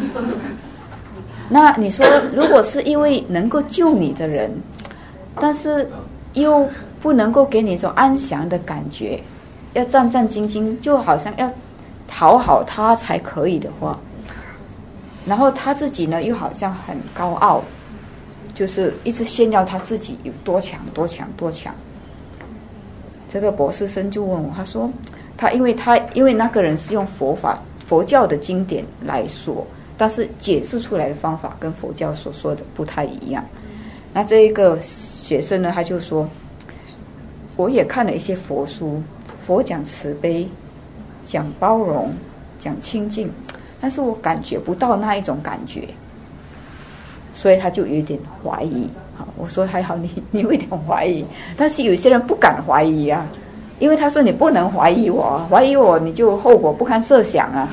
Speaker 1: 那你说，如果是一位能够救你的人，但是又不能够给你一种安详的感觉，要战战兢兢，就好像要讨好他才可以的话，然后他自己呢又好像很高傲，就是一直炫耀他自己有多强多强多强。这个博士生就问我，他说他因为他因为那个人是用佛法佛教的经典来说，但是解释出来的方法跟佛教所说的不太一样。那这一个学生呢，他就说，我也看了一些佛书，佛讲慈悲，讲包容，讲清净，但是我感觉不到那一种感觉，所以他就有点怀疑。好，我说还好你你有一点怀疑，但是有些人不敢怀疑啊，因为他说你不能怀疑我，怀疑我你就后果不堪设想啊，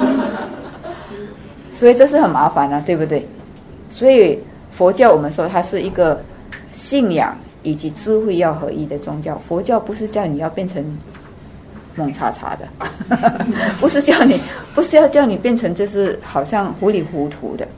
Speaker 1: 所以这是很麻烦啊，对不对？所以佛教我们说它是一个信仰以及智慧要合一的宗教，佛教不是叫你要变成猛叉叉的，不是叫你不是要叫你变成就是好像糊里糊涂的。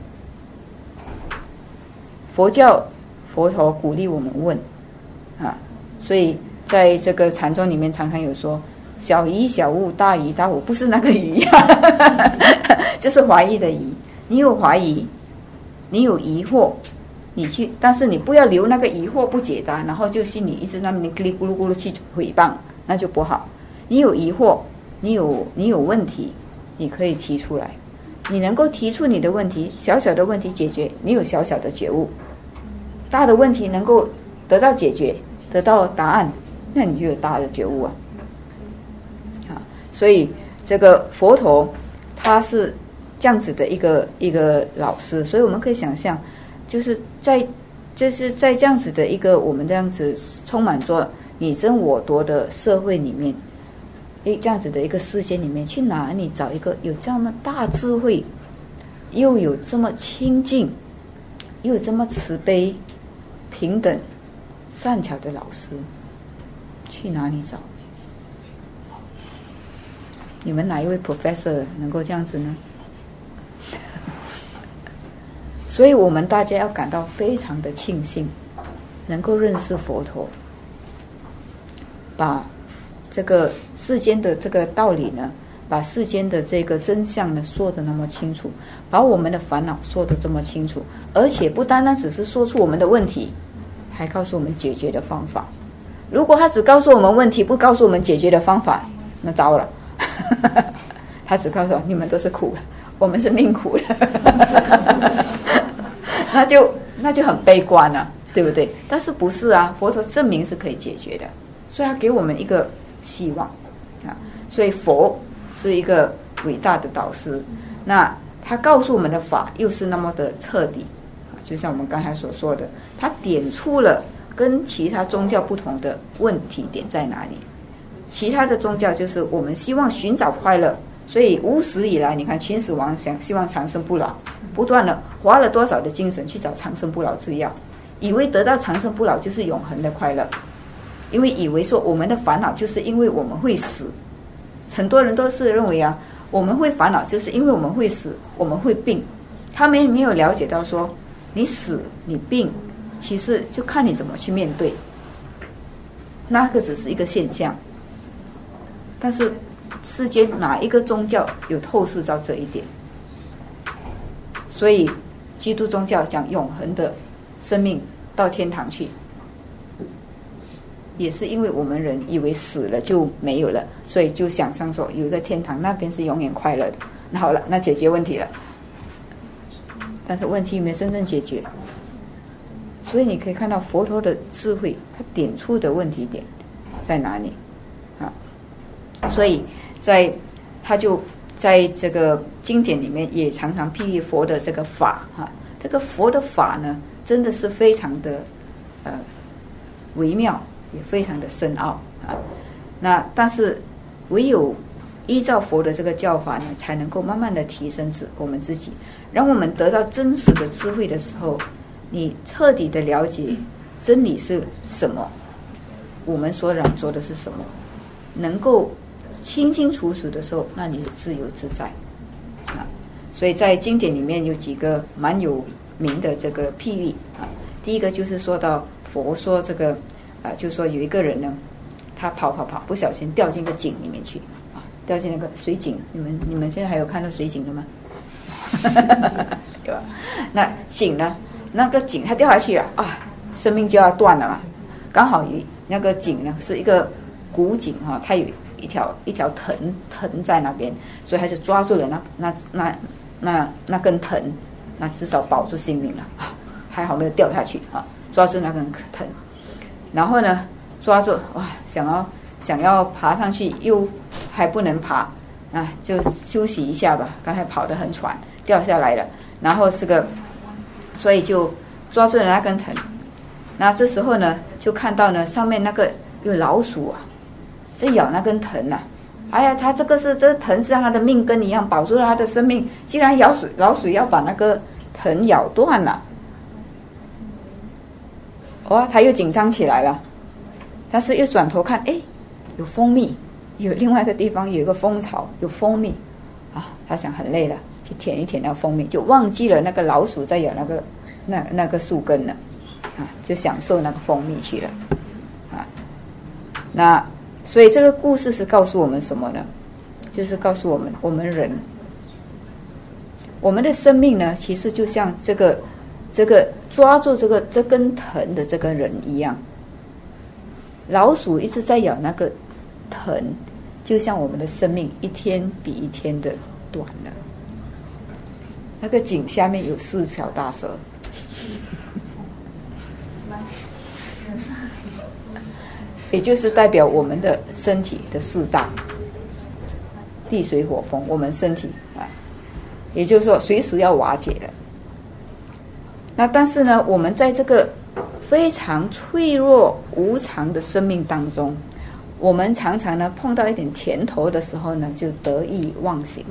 Speaker 1: 佛教佛陀鼓励我们问啊，所以在这个禅宗里面常常有说小疑小悟，大疑大悟，不是那个疑啊，就是怀疑的疑。你有怀疑，你有疑惑，你去，但是你不要留那个疑惑不解答，然后就心里一直那么叽里咕噜咕噜去诽谤，那就不好。你有疑惑，你有你有问题，你可以提出来，你能够提出你的问题，小小的问题解决，你有小小的觉悟；大的问题能够得到解决，得到答案，那你就有大的觉悟啊。啊，所以这个佛陀他是这样子的一个一个老师，所以我们可以想象，就是在就是在这样子的一个我们这样子充满着你争我夺的社会里面，诶，这样子的一个世界里面，去哪里找一个有这样的大智慧，又有这么清净，又有这么慈悲、平等、善巧的老师？去哪里找？你们哪一位 professor 能够这样子呢？所以我们大家要感到非常的庆幸，能够认识佛陀，把这个世间的这个道理呢，把世间的这个真相呢说得那么清楚，把我们的烦恼说得这么清楚，而且不单单只是说出我们的问题，还告诉我们解决的方法。如果他只告诉我们问题，不告诉我们解决的方法，那糟了。他只告诉我你们都是苦的，我们是命苦的，那就那就很悲观了，对不对？但是不是啊？佛陀证明是可以解决的，所以他给我们一个希望啊。所以佛是一个伟大的导师，那他告诉我们的法又是那么的彻底，就像我们刚才所说的，他点出了跟其他宗教不同的问题点在哪里。其他的宗教就是我们希望寻找快乐，所以无始以来，你看秦始皇想希望长生不老，不断的花了多少的精神去找长生不老之药，以为得到长生不老就是永恒的快乐，因为以为说我们的烦恼就是因为我们会死，很多人都是认为啊，我们会烦恼就是因为我们会死，我们会病，他们没有了解到说，你死你病其实就看你怎么去面对。那个只是一个现象，但是世间哪一个宗教有透视到这一点？所以基督宗教讲永恒的生命到天堂去，也是因为我们人以为死了就没有了，所以就想象说有一个天堂，那边是永远快乐的。那好了，那解决问题了，但是问题没真正解决。所以你可以看到佛陀的智慧，他点出的问题点在哪里啊？所以在他就在这个经典里面也常常譬喻佛的这个法哈，这个佛的法呢，真的是非常的呃微妙，也非常的深奥啊。那但是唯有依照佛的这个教法呢，才能够慢慢的提升自我们自己，让我们得到真实的智慧的时候，你彻底的了解真理是什么，我们所讲说的是什么，能够清清楚楚的时候，那你自由自在啊。所以在经典里面有几个蛮有名的这个譬喻啊。第一个就是说到佛说这个啊，就说有一个人呢，他跑跑跑，不小心掉进个井里面去啊，掉进那个水井。你们你们现在还有看到水井的吗？对吧？那井呢？那个井它掉下去了啊，生命就要断了嘛。刚好有那个井呢是一个古井哈、啊，它有一条一条藤藤在那边，所以他就抓住了那那那那那根藤，那至少保住性命了啊，还好没有掉下去啊，抓住那根藤，然后呢抓住哇，想要想要爬上去又还不能爬啊，就休息一下吧，刚才跑得很喘，掉下来了，然后这个。所以就抓住了那根藤，那这时候呢，就看到呢上面那个有老鼠啊，在咬那根藤啊。哎呀，他这个是这个藤是像他的命根一样保住了他的生命，既然咬鼠老鼠要把那个藤咬断了，哇、哦，他又紧张起来了。但是又转头看，哎，有蜂蜜，有另外一个地方有一个蜂巢，有蜂蜜啊，他想很累了。去舔一舔那个蜂蜜，就忘记了那个老鼠在咬那个那那个树根了，啊，就享受那个蜂蜜去了，啊，那所以这个故事是告诉我们什么呢？就是告诉我们，我们人，我们的生命呢，其实就像这个这个抓住这个这根藤的这个人一样，老鼠一直在咬那个藤，就像我们的生命一天比一天的短了。那个井下面有四条大蛇，也就是代表我们的身体的四大：地水火风。我们身体啊，也就是说随时要瓦解了。那但是呢，我们在这个非常脆弱无常的生命当中，我们常常呢碰到一点甜头的时候呢，就得意忘形。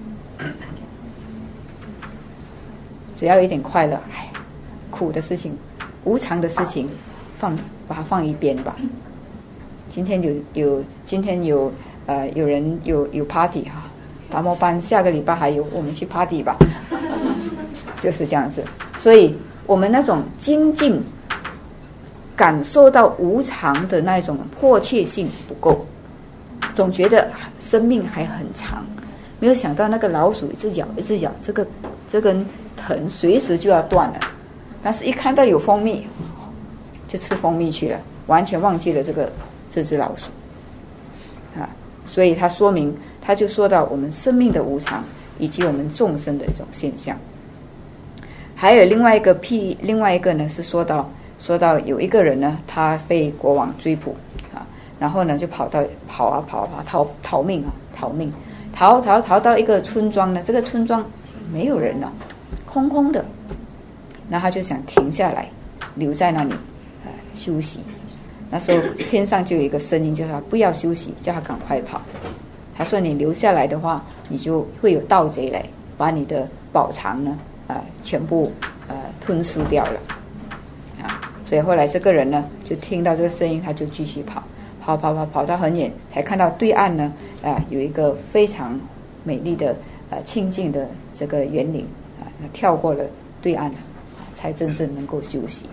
Speaker 1: 只要有一点快乐，哎，苦的事情、无常的事情，放把它放一边吧。今天有有今天有呃有人有有 party 哈，达摩班下个礼拜还有，我们去 party 吧，就是这样子。所以我们那种精进，感受到无常的那种迫切性不够，总觉得生命还很长，没有想到那个老鼠一直咬一直咬，这个这根藤随时就要断了，但是一看到有蜂蜜就吃蜂蜜去了，完全忘记了这个这只老鼠啊。所以他说明，他就说到我们生命的无常以及我们众生的一种现象。还有另外一个譬，另外一个呢是说到说到有一个人呢，他被国王追捕啊，然后呢就跑到跑啊跑啊逃逃命啊逃命逃逃逃到一个村庄呢，这个村庄没有人了，空空的。那他就想停下来，留在那里、呃、休息。那时候天上就有一个声音叫他不要休息，叫他赶快跑。他说你留下来的话，你就会有盗贼来把你的宝藏呢呃全部呃吞噬掉了啊。所以后来这个人呢就听到这个声音，他就继续跑跑跑跑跑到很远，才看到对岸呢啊、呃、有一个非常美丽的呃清净的这个园林啊，跳过了对岸，才真正能够休息。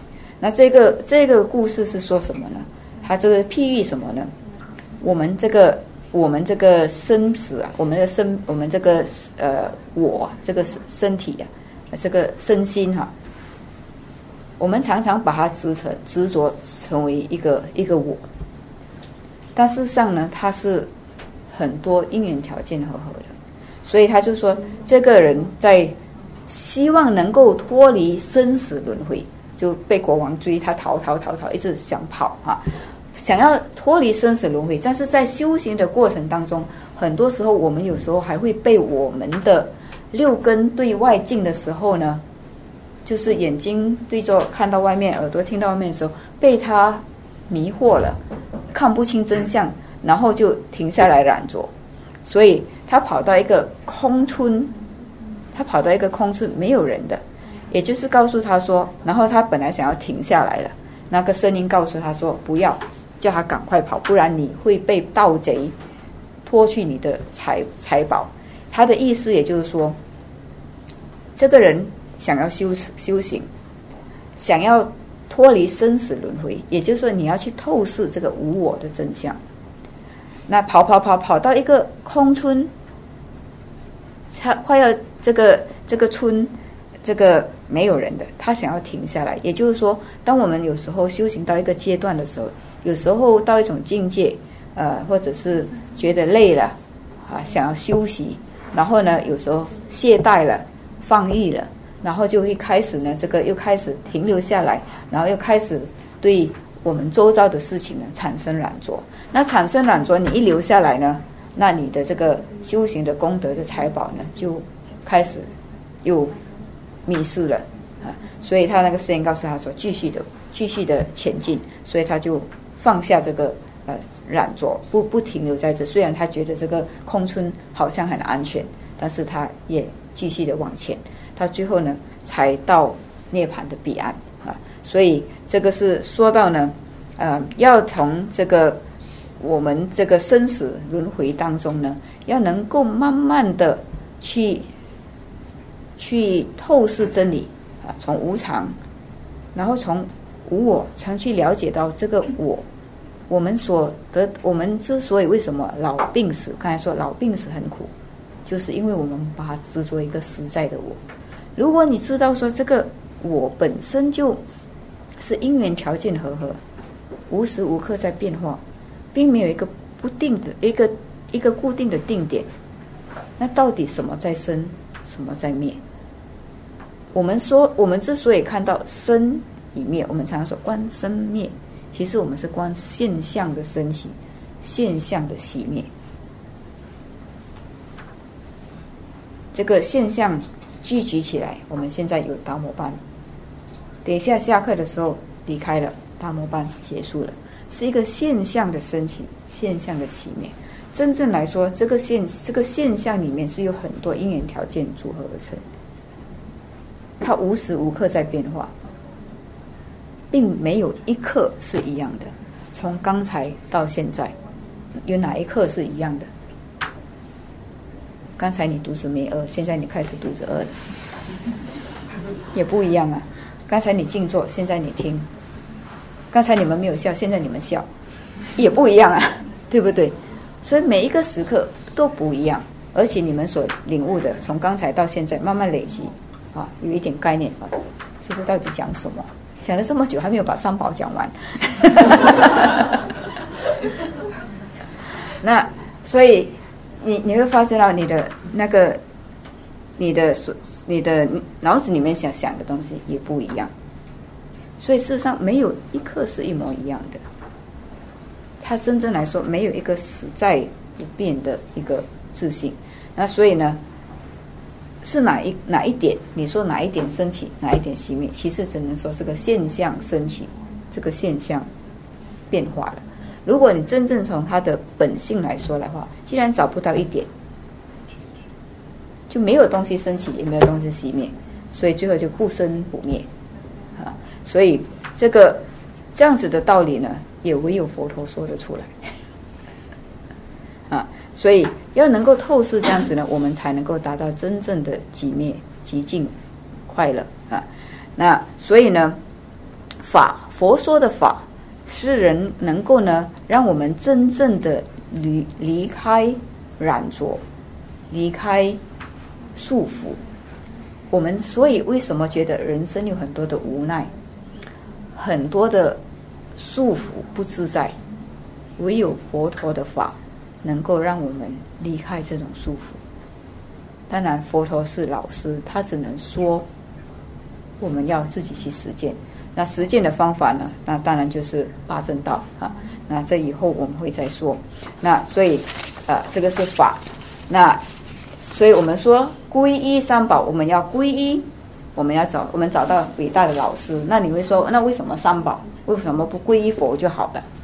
Speaker 1: 那这个这个故事是说什么呢？它这个譬喻什么呢？我们这个我们这个生死啊，我们的身，我们这个呃我这个身体啊，这个身心哈、啊，我们常常把它执成执着成为一个一个我，但事实上呢，它是很多因缘条件和合的，所以他就说，这个人在希望能够脱离生死轮回，就被国王追，他逃逃逃逃，一直想跑啊，想要脱离生死轮回。但是在修行的过程当中，很多时候我们有时候还会被我们的六根对外境的时候呢，就是眼睛对着看到外面，耳朵听到外面的时候，被他迷惑了，看不清真相，然后就停下来染着，所以他跑到一个空村，他跑到一个空村没有人的，也就是告诉他说，然后他本来想要停下来了，那个声音告诉他说不要，叫他赶快跑，不然你会被盗贼脱去你的财财宝。他的意思也就是说，这个人想要修修行，想要脱离生死轮回，也就是说你要去透视这个无我的真相。那跑跑跑跑到一个空村，他快要这个这个村这个没有人的，他想要停下来。也就是说，当我们有时候修行到一个阶段的时候，有时候到一种境界，呃，或者是觉得累了啊，想要休息，然后呢，有时候懈怠了、放逸了，然后就会开始呢，这个又开始停留下来，然后又开始对我们周遭的事情呢产生染着。那产生染着，你一留下来呢，那你的这个修行的功德的财宝呢，就开始又迷失了啊。所以他那个声音告诉他说，继续的继续的前进，所以他就放下这个呃染着，不不停留在这。虽然他觉得这个空村好像很安全，但是他也继续的往前，他最后呢才到涅槃的彼岸啊。所以这个是说到呢，呃，要从这个我们这个生死轮回当中呢，要能够慢慢的去去透视真理啊，从无常，然后从无我，常去了解到这个我，我们所得，我们之所以为什么老病死，刚才说老病死很苦，就是因为我们把它执着一个实在的我。如果你知道说这个我本身就是因缘条件和合，无时无刻在变化，并没有一个不定的一个一个固定的定点，那到底什么在生，什么在灭？我们说，我们之所以看到生与灭，我们常常说观生灭，其实我们是观现象的升起，现象的熄灭。这个现象聚集起来，我们现在有达摩班，等一下下课的时候离开了，达摩班结束了，是一个现象的升起，现象的熄灭。真正来说，这个现这个现象里面是有很多因缘条件组合而成，它无时无刻在变化，并没有一刻是一样的。从刚才到现在，有哪一刻是一样的？刚才你肚子没饿，现在你开始肚子饿了，也不一样啊。刚才你静坐，现在你听；刚才你们没有笑，现在你们笑，也不一样啊，对不对？所以每一个时刻都不一样，而且你们所领悟的，从刚才到现在慢慢累积啊，有一点概念啊。师父到底讲什么？讲了这么久，还没有把三宝讲完。那所以你你会发现到你的那个你的你的脑子里面想想的东西也不一样，所以事实上没有一刻是一模一样的。它真正来说，没有一个实在不变的一个自信。那所以呢，是哪一哪一点？你说哪一点升起，哪一点熄灭？其实只能说这个现象升起，这个现象变化了。如果你真正从它的本性来说的话，既然找不到一点，就没有东西升起，也没有东西熄灭，所以最后就不生不灭啊。所以这个这样子的道理呢，也唯有佛陀说得出来啊。所以要能够透视这样子呢，我们才能够达到真正的寂灭、寂静、快乐啊。那所以呢， 法，佛说的法是人能够呢让我们真正的离离开染着，离开束缚。我们所以为什么觉得人生有很多的无奈，很多的束缚不自在，唯有佛陀的法能够让我们离开这种束缚。当然佛陀是老师，他只能说，我们要自己去实践。那实践的方法呢，那当然就是八正道啊。那这以后我们会再说。那所以呃这个是法。那所以我们说皈依三宝，我们要皈依，我们要找我们找到伟大的老师。那你会说，那为什么三宝？为什么不皈依佛就好了？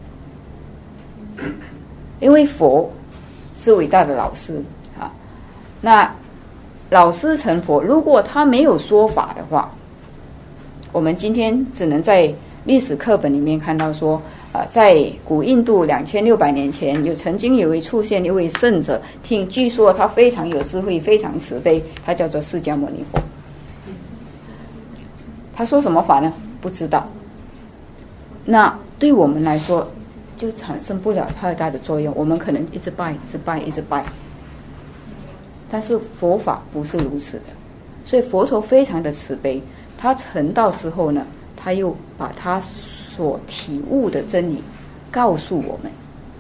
Speaker 1: 因为佛是伟大的老师啊。那老师成佛，如果他没有说法的话，我们今天只能在历史课本里面看到说，呃，在古印度两千六百年前，有曾经有一出现一位圣者，听据说他非常有智慧，非常慈悲，他叫做释迦牟尼佛。他说什么法呢？不知道。那对我们来说，就产生不了太大的作用。我们可能一直拜，一直拜，一直拜。但是佛法不是如此的，所以佛陀非常的慈悲。他成道之后呢，他又把他所体悟的真理告诉我们。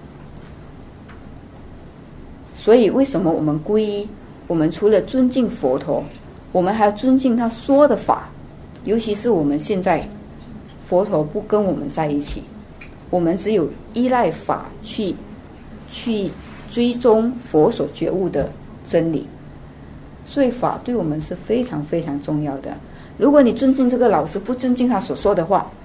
Speaker 1: 所以为什么我们皈依？我们除了尊敬佛陀，我们还要尊敬他说的法。尤其是我们现在佛陀不跟我们在一起，我们只有依赖法去去追踪佛所觉悟的真理。所以法对我们是非常非常重要的。如果你尊敬这个老师，不尊敬他所说的话，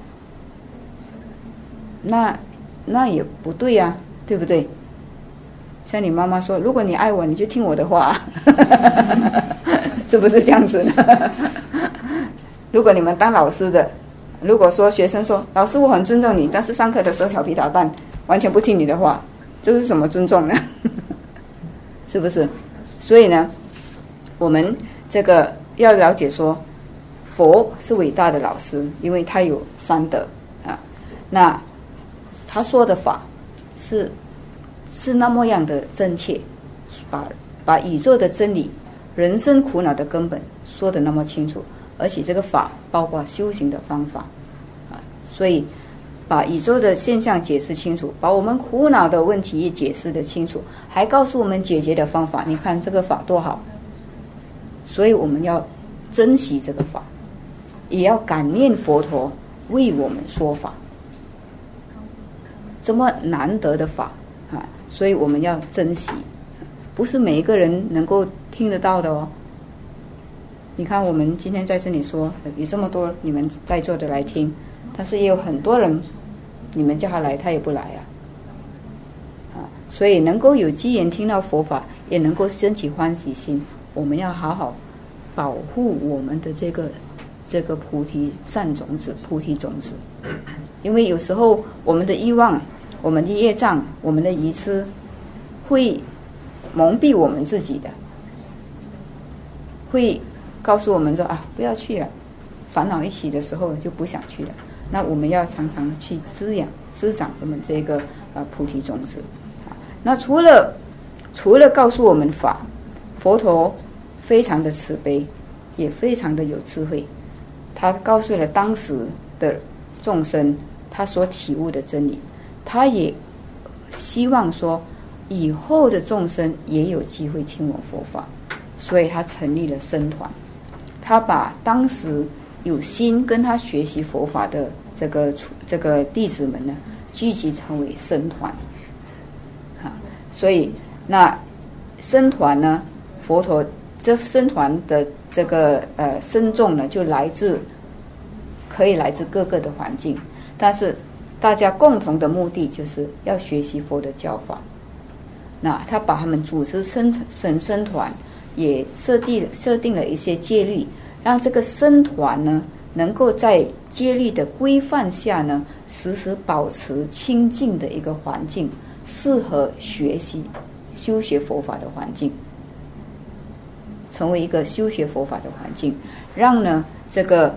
Speaker 1: 那那也不对呀、啊，对不对？像你妈妈说，如果你爱我，你就听我的话，是不是这样子呢？如果你们当老师的，如果说学生说，老师我很尊重你，但是上课的时候调皮捣蛋，完全不听你的话，这是什么尊重呢？是不是？所以呢，我们这个要了解说，佛是伟大的老师，因为他有三德啊。那他说的法是是那么样的真切，把把宇宙的真理、人生苦恼的根本说得那么清楚，而且这个法包括修行的方法啊，所以把宇宙的现象解释清楚，把我们苦恼的问题也解释得清楚，还告诉我们解决的方法。你看这个法多好！所以我们要珍惜这个法，也要感念佛陀为我们说法，这么难得的法啊！所以我们要珍惜，不是每一个人能够听得到的哦。你看我们今天在这里说，有这么多你们在座的来听，但是也有很多人，你们叫他来他也不来啊。啊，所以能够有机缘听到佛法，也能够升起欢喜心，我们要好好保护我们的这个这个菩提善种子、菩提种子。因为有时候我们的欲望、我们的业障、我们的愚痴会蒙蔽我们自己的，会告诉我们说啊，不要去了，烦恼一起的时候就不想去了。那我们要常常去滋养、滋长我们这个呃菩提种子。那除了除了告诉我们法，佛陀非常的慈悲，也非常的有智慧。他告诉了当时的众生他所体悟的真理，他也希望说以后的众生也有机会听闻佛法，所以他成立了僧团。他把当时有心跟他学习佛法的这个这个弟子们呢，聚集成为僧团。啊，所以那僧团呢，佛陀这僧团的这个呃僧众呢，就来自可以来自各个的环境，但是大家共同的目的就是要学习佛的教法。那他把他们组织僧僧僧团，也设定设定了一些戒律，让这个僧团呢能够在戒律的规范下呢，时时保持清净的一个环境，适合学习修学佛法的环境，成为一个修学佛法的环境，让呢这个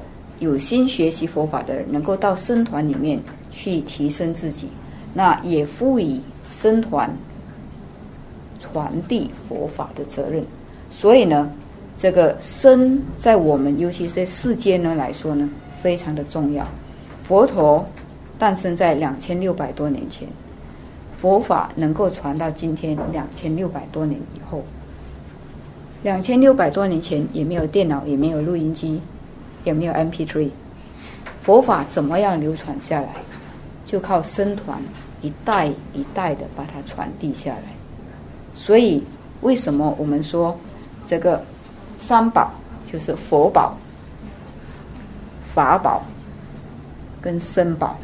Speaker 1: 有心学习佛法的人，能够到僧团里面去提升自己，那也赋予僧团传递佛法的责任。所以呢，这个僧在我们尤其是在世间呢来说呢，非常的重要。佛陀诞生在两千六百多年前，佛法能够传到今天两千六百多年以后。两千六百多年前也没有电脑，也没有录音机，也没有 M P 三， 佛法怎么样流传下来？就靠僧团一代一代的把它传递下来。所以为什么我们说这个三宝就是佛宝、法宝跟僧宝？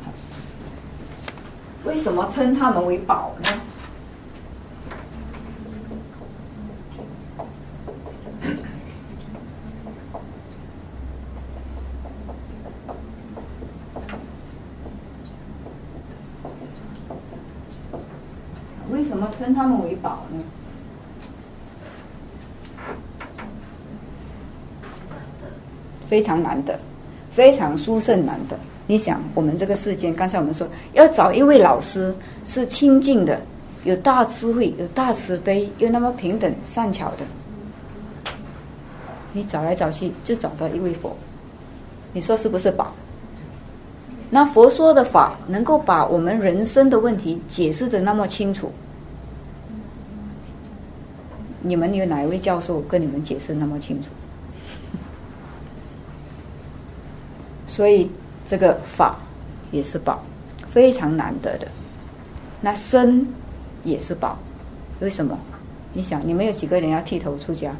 Speaker 1: 为什么称他们为宝呢？为什么称他们为宝呢？非常难得，非常殊胜难得。你想，我们这个世间，刚才我们说要找一位老师是清净的，有大智慧，有大慈悲，又那么平等善巧的，你找来找去就找到一位佛，你说是不是宝？那佛说的法能够把我们人生的问题解释得那么清楚，你们有哪一位教授跟你们解释那么清楚？所以这个法也是宝，非常难得的。那僧也是宝，为什么？你想，你们有几个人要剃头出家？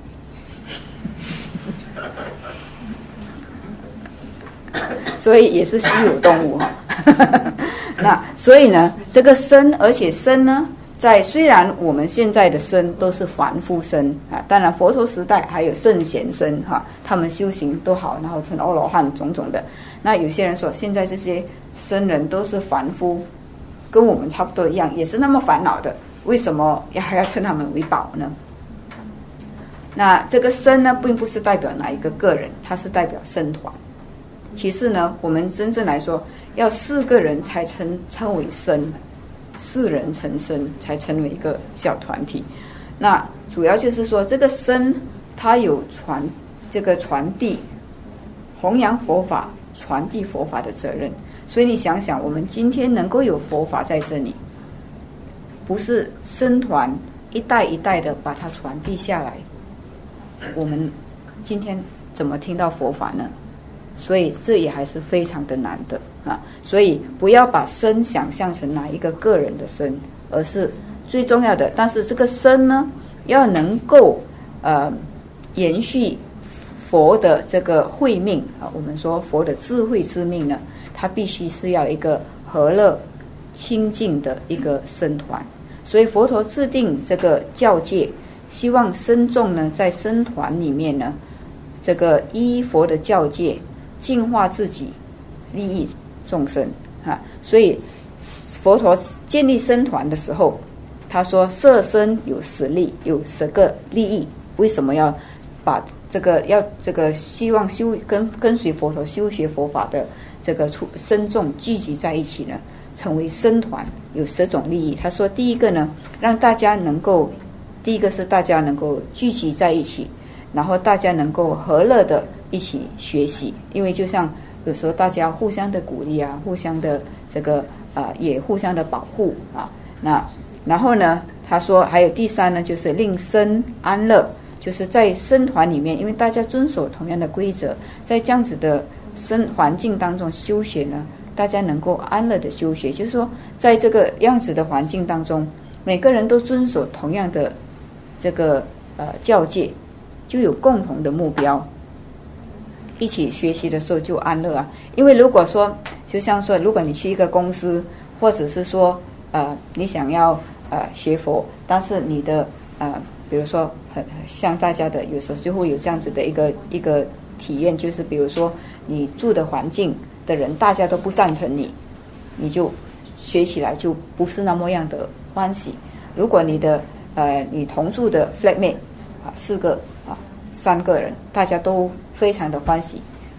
Speaker 1: 所以也是稀有动物哈。那所以呢，这个僧，而且僧呢，在虽然我们现在的僧都是凡夫僧啊，当然佛陀时代还有圣贤僧哈，他们修行都好，然后成阿罗汉种种的。那有些人说，现在这些僧人都是凡夫，跟我们差不多一样，也是那么烦恼的，为什么要还要称他们为宝呢？那这个僧呢，并不是代表哪一个个人，它是代表僧团。其次呢，我们真正来说，要四个人才称称为僧，四人成僧才成为一个小团体。那主要就是说，这个僧它有传这个传递、弘扬佛法、传递佛法的责任。所以你想想，我们今天能够有佛法在这里，不是僧团一代一代的把它传递下来，我们今天怎么听到佛法呢？所以这也还是非常的难得啊！所以不要把僧想象成哪一个个人的僧，而是最重要的。但是这个僧呢，要能够呃延续佛的这个慧命啊，我们说佛的智慧之命呢，它必须是要一个和乐清净的一个僧团。所以佛陀制定这个教戒，希望僧众呢在僧团里面呢，这个依佛的教戒净化自己，利益众生啊。所以佛陀建立僧团的时候，他说摄僧有十利，有十个利益。为什么要把这个要这个希望修跟跟随佛陀修学佛法的这个僧众聚集在一起呢？成为僧团有十种利益。他说，第一个呢，让大家能够，第一个是大家能够聚集在一起，然后大家能够和乐的一起学习。因为就像有时候大家互相的鼓励啊，互相的这个啊、呃，也互相的保护啊。那然后呢，他说还有第三呢，就是令僧安乐，就是在僧团里面，因为大家遵守同样的规则，在这样子的僧环境当中修学呢，大家能够安乐的修学，就是说在这个样子的环境当中，每个人都遵守同样的这个呃教戒，就有共同的目标，一起学习的时候就安乐啊。因为如果说就像说，如果你去一个公司，或者是说呃你想要呃学佛，但是你的呃比如说很像大家的有时候就会有这样子的一个一个体验，就是比如说你住的环境的人大家都不赞成你，你就学起来就不是那么样的欢喜。如果你的呃你同住的 flatmate 啊四个啊三个人大家都非常的欢喜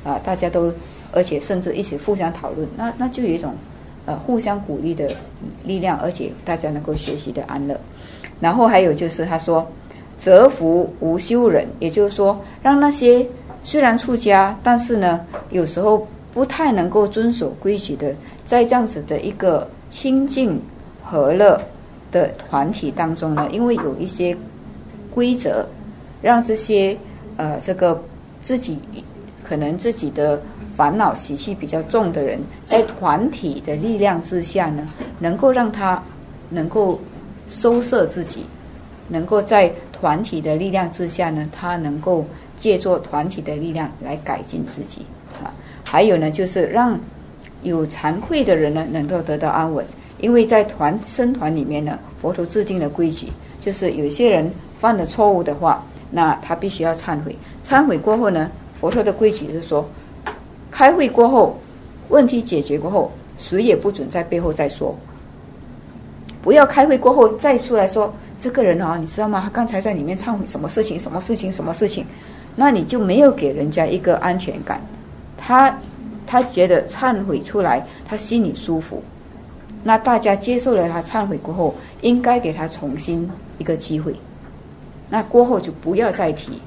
Speaker 1: 啊，大家都而且甚至一起互相讨论，那那就有一种呃互相鼓励的力量，而且大家能够学习的安乐。然后还有就是他说折服无修忍，也就是说让那些虽然出家，但是呢有时候不太能够遵守规矩的，在这样子的一个清净和乐的团体当中呢，因为有一些规则，让这些呃这个自己可能自己的烦恼习气比较重的人，在团体的力量之下呢，能够让他能够收摄自己，能够在团体的力量之下呢，他能够借助团体的力量来改进自己啊。还有呢，就是让有惭愧的人呢能够得到安稳，因为在团僧团里面呢，佛陀制定的规矩就是有一些人犯了错误的话，那他必须要忏悔。忏悔过后呢，佛陀的规矩就是说，开会过后，问题解决过后，谁也不准在背后再说。不要开会过后再出来说这个人啊，你知道吗？他刚才在里面忏悔什么事情，什么事情，什么事情，那你就没有给人家一个安全感。他他觉得忏悔出来，他心里舒服。那大家接受了他忏悔过后，应该给他重新一个机会。那过后就不要再提，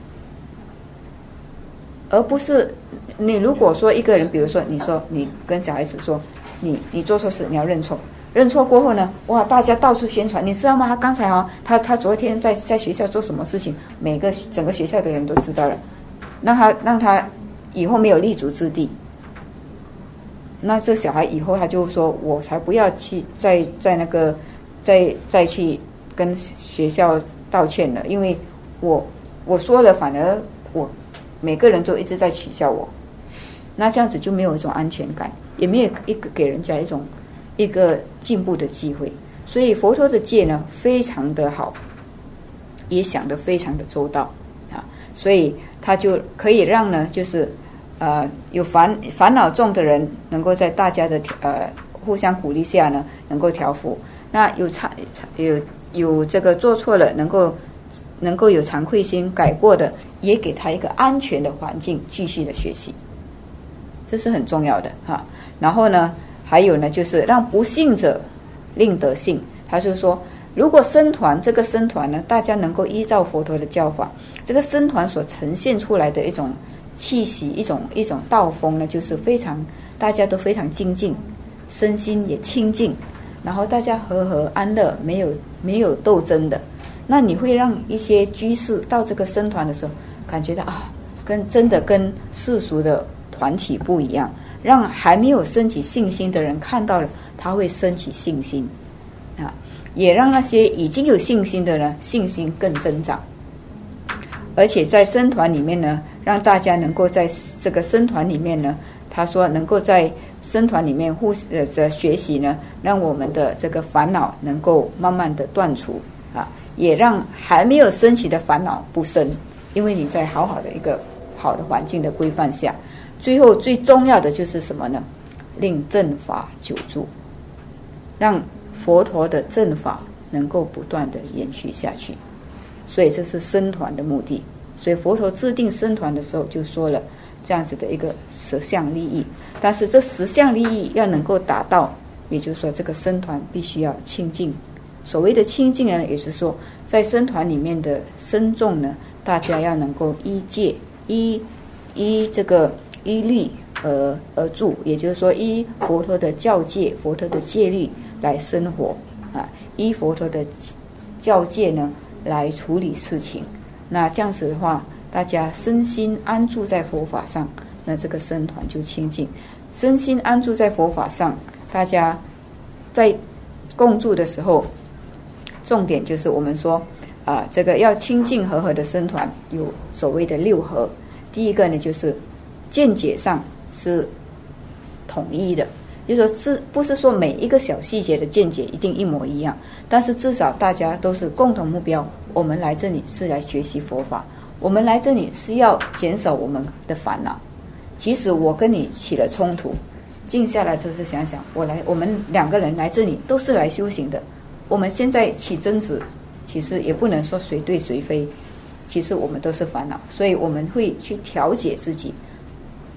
Speaker 1: 而不是你如果说一个人，比如说你说你跟小孩子说，你你做错事你要认错。认错过后呢，哇，大家到处宣传，你知道吗？他刚才啊，他他昨天在在学校做什么事情，每个整个学校的人都知道了，让他让他以后没有立足之地。那这小孩以后他就说，我才不要去再在那个再再去跟学校道歉了，因为我我说了，反而我每个人都一直在取笑我，那这样子就没有一种安全感，也没有一个给人家一种一个进步的机会。所以佛陀的戒呢非常的好，也想得非常的周到啊，所以他就可以让呢就是呃有烦烦恼重的人能够在大家的呃互相鼓励下呢能够调伏，那有忏有有这个做错了能够能够有惭愧心改过的，也给他一个安全的环境继续的学习，这是很重要的哈。然后呢还有呢就是让不信者令得信，他就说如果僧团这个僧团呢大家能够依照佛陀的教法，这个僧团所呈现出来的一种气息，一种一种道风呢，就是非常大家都非常精进，身心也清净，然后大家和和安乐，没有没有斗争的，那你会让一些居士到这个僧团的时候感觉到啊，跟真的跟世俗的团体不一样，让还没有升起信心的人看到了，他会升起信心啊，也让那些已经有信心的人信心更增长。而且在僧团里面呢，让大家能够在这个僧团里面呢，他说能够在僧团里面互呃的学习呢，让我们的这个烦恼能够慢慢的断除啊，也让还没有升起的烦恼不生，因为你在好好的一个好的环境的规范下。最后最重要的就是什么呢？令正法久住，让佛陀的正法能够不断的延续下去。所以这是僧团的目的。所以佛陀制定僧团的时候就说了这样子的一个十项利益，但是这十项利益要能够达到，也就是说这个僧团必须要清净。所谓的清净呢，也是说在僧团里面的僧众呢，大家要能够依戒依依这个依律而而住，也就是说依佛陀的教戒佛陀的戒律来生活啊，依佛陀的教戒呢来处理事情。那这样子的话，大家身心安住在佛法上，那这个僧团就清净。身心安住在佛法上，大家在共住的时候，重点就是我们说啊，这个要清净和合的僧团有所谓的六合。第一个呢，就是见解上是统一的，就是说是不是说每一个小细节的见解一定一模一样，但是至少大家都是共同目标，我们来这里是来学习佛法，我们来这里是要减少我们的烦恼。即使我跟你起了冲突，静下来就是想想，我来我们两个人来这里都是来修行的，我们现在起争执，其实也不能说谁对谁非，其实我们都是烦恼，所以我们会去调节自己，把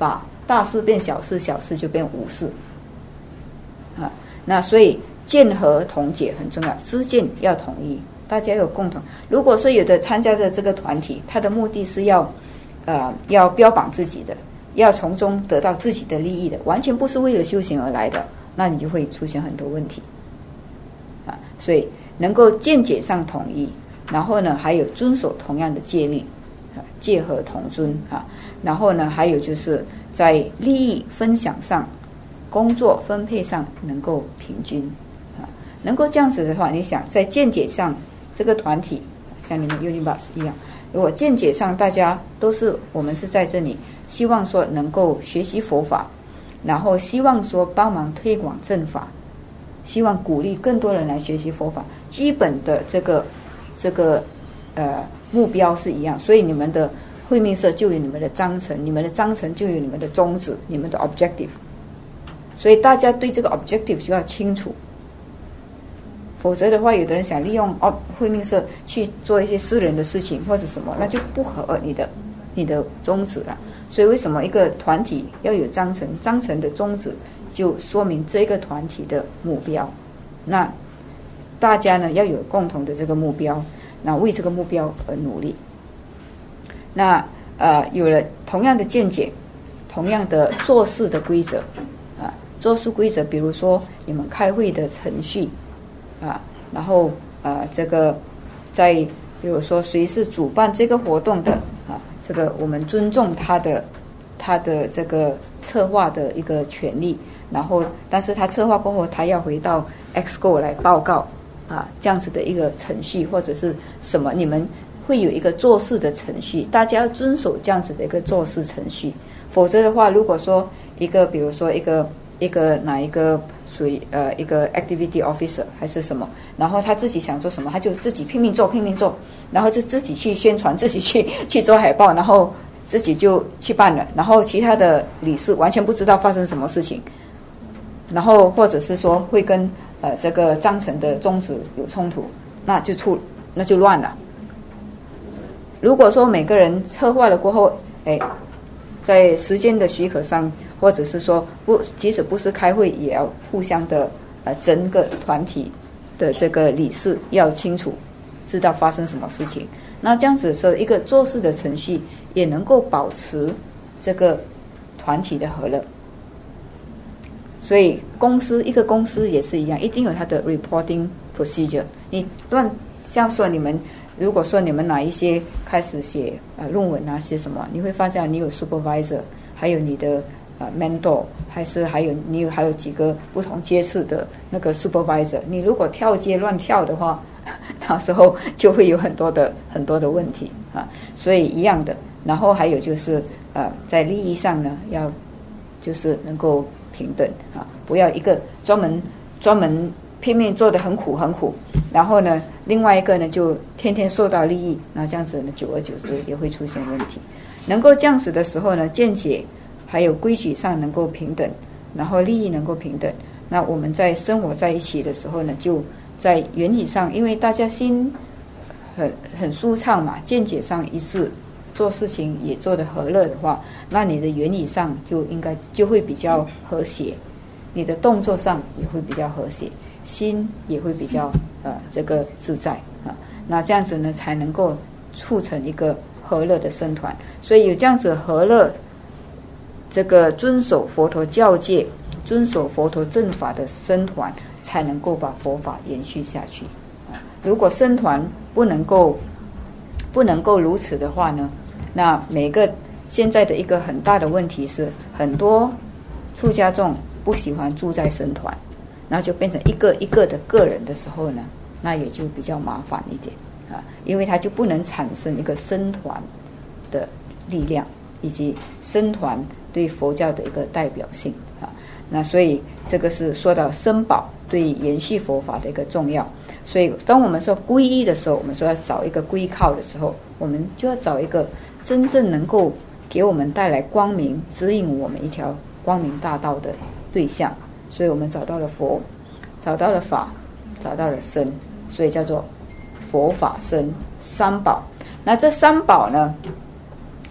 Speaker 1: 大事变小事，小事就变无事啊。那所以见合同解很重要，知见要统一，大家有共同。如果说有的参加的这个团体，他的目的是要呃要标榜自己的，要从中得到自己的利益的，完全不是为了修行而来的，那你就会出现很多问题啊。所以能够见解上统一，然后呢还有遵守同样的戒律啊，戒和同尊啊。然后呢还有就是在利益分享上、工作分配上能够平均啊。能够这样子的话，你想在见解上这个团体像你们 Unibus 一样，如果见解上大家都是我们是在这里希望说能够学习佛法，然后希望说帮忙推广正法，希望鼓励更多人来学习佛法，基本的这个这个呃目标是一样，所以你们的慧命社就有你们的章程，你们的章程就有你们的宗旨，你们的 objective， 所以大家对这个 objective 就要清楚，否则的话有的人想利用慧命社去做一些私人的事情或者什么，那就不合你的你的宗旨了。所以为什么一个团体要有章程，章程的宗旨就说明这个团体的目标，那大家呢要有共同的这个目标，那为这个目标而努力。那呃有了同样的见解，同样的做事的规则啊，做事规则，比如说你们开会的程序啊，然后呃这个在比如说谁是主办这个活动的啊，这个我们尊重他的他的这个策划的一个权利，然后但是他策划过后他要回到 X C O 来报告啊，这样子的一个程序或者是什么，你们会有一个做事的程序，大家要遵守这样子的一个做事程序。否则的话，如果说一个比如说一个一个哪一个属于呃一个 activity officer 还是什么，然后他自己想做什么，他就自己拼命做拼命做，然后就自己去宣传，自己去去做海报，然后自己就去办了，然后其他的理事完全不知道发生什么事情，然后或者是说会跟呃这个章程的宗旨有冲突，那就出那就乱了。如果说每个人策划了过后，哎，在时间的许可上，或者是说不，即使不是开会，也要互相的呃整个团体的这个理事要清楚，知道发生什么事情。那这样子的时候，一个做事的程序也能够保持这个团体的和乐。所以公司一个公司也是一样，一定有它的 reporting procedure。你乱像说你们。如果说你们哪一些开始写呃论文啊写什么，你会发现你有 supervisor， 还有你的呃 mentor， 还是还有你有还有几个不同阶次的那个 supervisor。你如果跳阶乱跳的话，到时候就会有很多的很多的问题啊。所以一样的，然后还有就是呃在利益上呢，要就是能够平等啊，不要一个专门专门拼命做得很苦很苦。然后呢，另外一个呢就天天受到利益，那这样子呢，久而久之也会出现问题。能够这样子的时候呢，见解还有规矩上能够平等，然后利益能够平等，那我们在生活在一起的时候呢，就在原理上，因为大家心很很舒畅嘛，见解上一致，做事情也做得和乐的话，那你的原理上就应该就会比较和谐，你的动作上也会比较和谐，心也会比较呃这个自在啊。那这样子呢，才能够促成一个和乐的僧团。所以有这样子和乐，这个遵守佛陀教戒、遵守佛陀正法的僧团，才能够把佛法延续下去啊。如果僧团不能够不能够如此的话呢，那每个现在的一个很大的问题是，很多出家众不喜欢住在僧团，然后就变成一个一个的个人的时候呢，那也就比较麻烦一点啊，因为它就不能产生一个僧团的力量，以及僧团对佛教的一个代表性啊。那所以这个是说到僧宝对延续佛法的一个重要。所以当我们说皈依的时候，我们说要找一个皈靠的时候，我们就要找一个真正能够给我们带来光明、指引我们一条光明大道的对象。所以我们找到了佛，找到了法，找到了僧，所以叫做佛法僧三宝。那这三宝呢，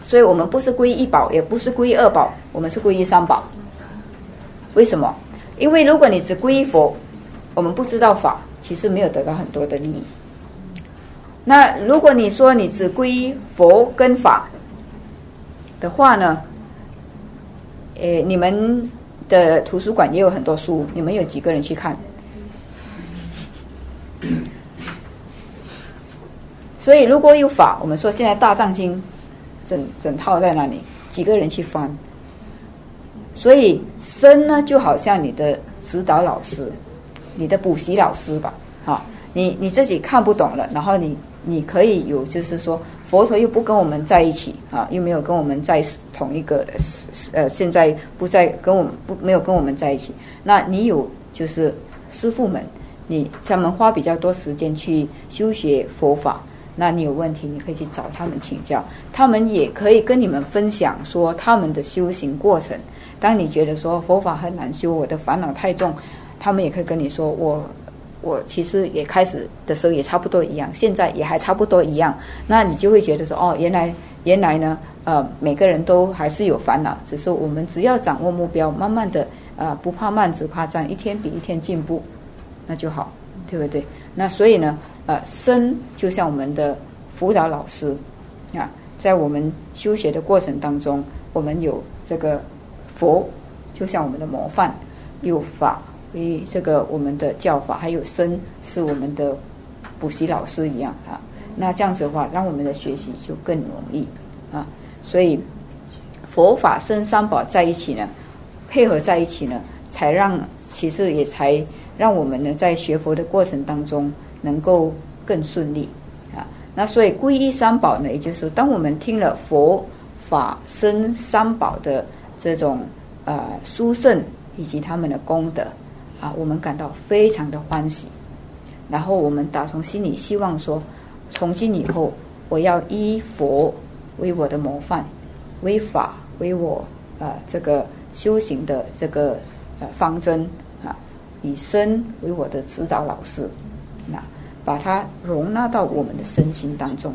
Speaker 1: 所以我们不是皈依一宝，也不是皈依二宝，我们是皈依三宝。为什么？因为如果你只皈依佛，我们不知道法，其实没有得到很多的利益。那如果你说你只皈依佛跟法的话呢，诶，你们的图书馆也有很多书，你们有几个人去看？所以如果有法，我们说现在大藏经整整套在那里，几个人去翻？所以僧呢，就好像你的指导老师，你的补习老师吧，啊，你你自己看不懂了，然后你你可以有，就是说佛陀又不跟我们在一起啊，又没有跟我们在同一个呃，现在不在跟我们不没有跟我们在一起，那你有就是师父们，你他们花比较多时间去修学佛法。那你有问题，你可以去找他们请教，他们也可以跟你们分享说他们的修行过程。当你觉得说佛法很难修，我的烦恼太重，他们也可以跟你说，我我其实也开始的时候也差不多一样，现在也还差不多一样。那你就会觉得说，哦，原来原来呢，呃，每个人都还是有烦恼，只是我们只要掌握目标，慢慢的，呃，不怕慢，只怕站，一天比一天进步，那就好，对不对？那所以呢，呃，僧就像我们的辅导老师啊，在我们修学的过程当中，我们有这个佛，就像我们的模范，有法为这个我们的教法，还有僧是我们的补习老师一样啊。那这样子的话，让我们的学习就更容易啊。所以佛法僧三宝在一起呢，配合在一起呢，才让其实也才让我们呢在学佛的过程当中能够更顺利啊。那所以皈依三宝呢，也就是说当我们听了佛法僧三宝的这种呃殊胜以及他们的功德啊，我们感到非常的欢喜。然后我们打从心里希望说，从今以后我要依佛为我的模范，为法为我呃这个修行的这个呃方针啊，以僧为我的指导老师，那把它容纳到我们的身心当中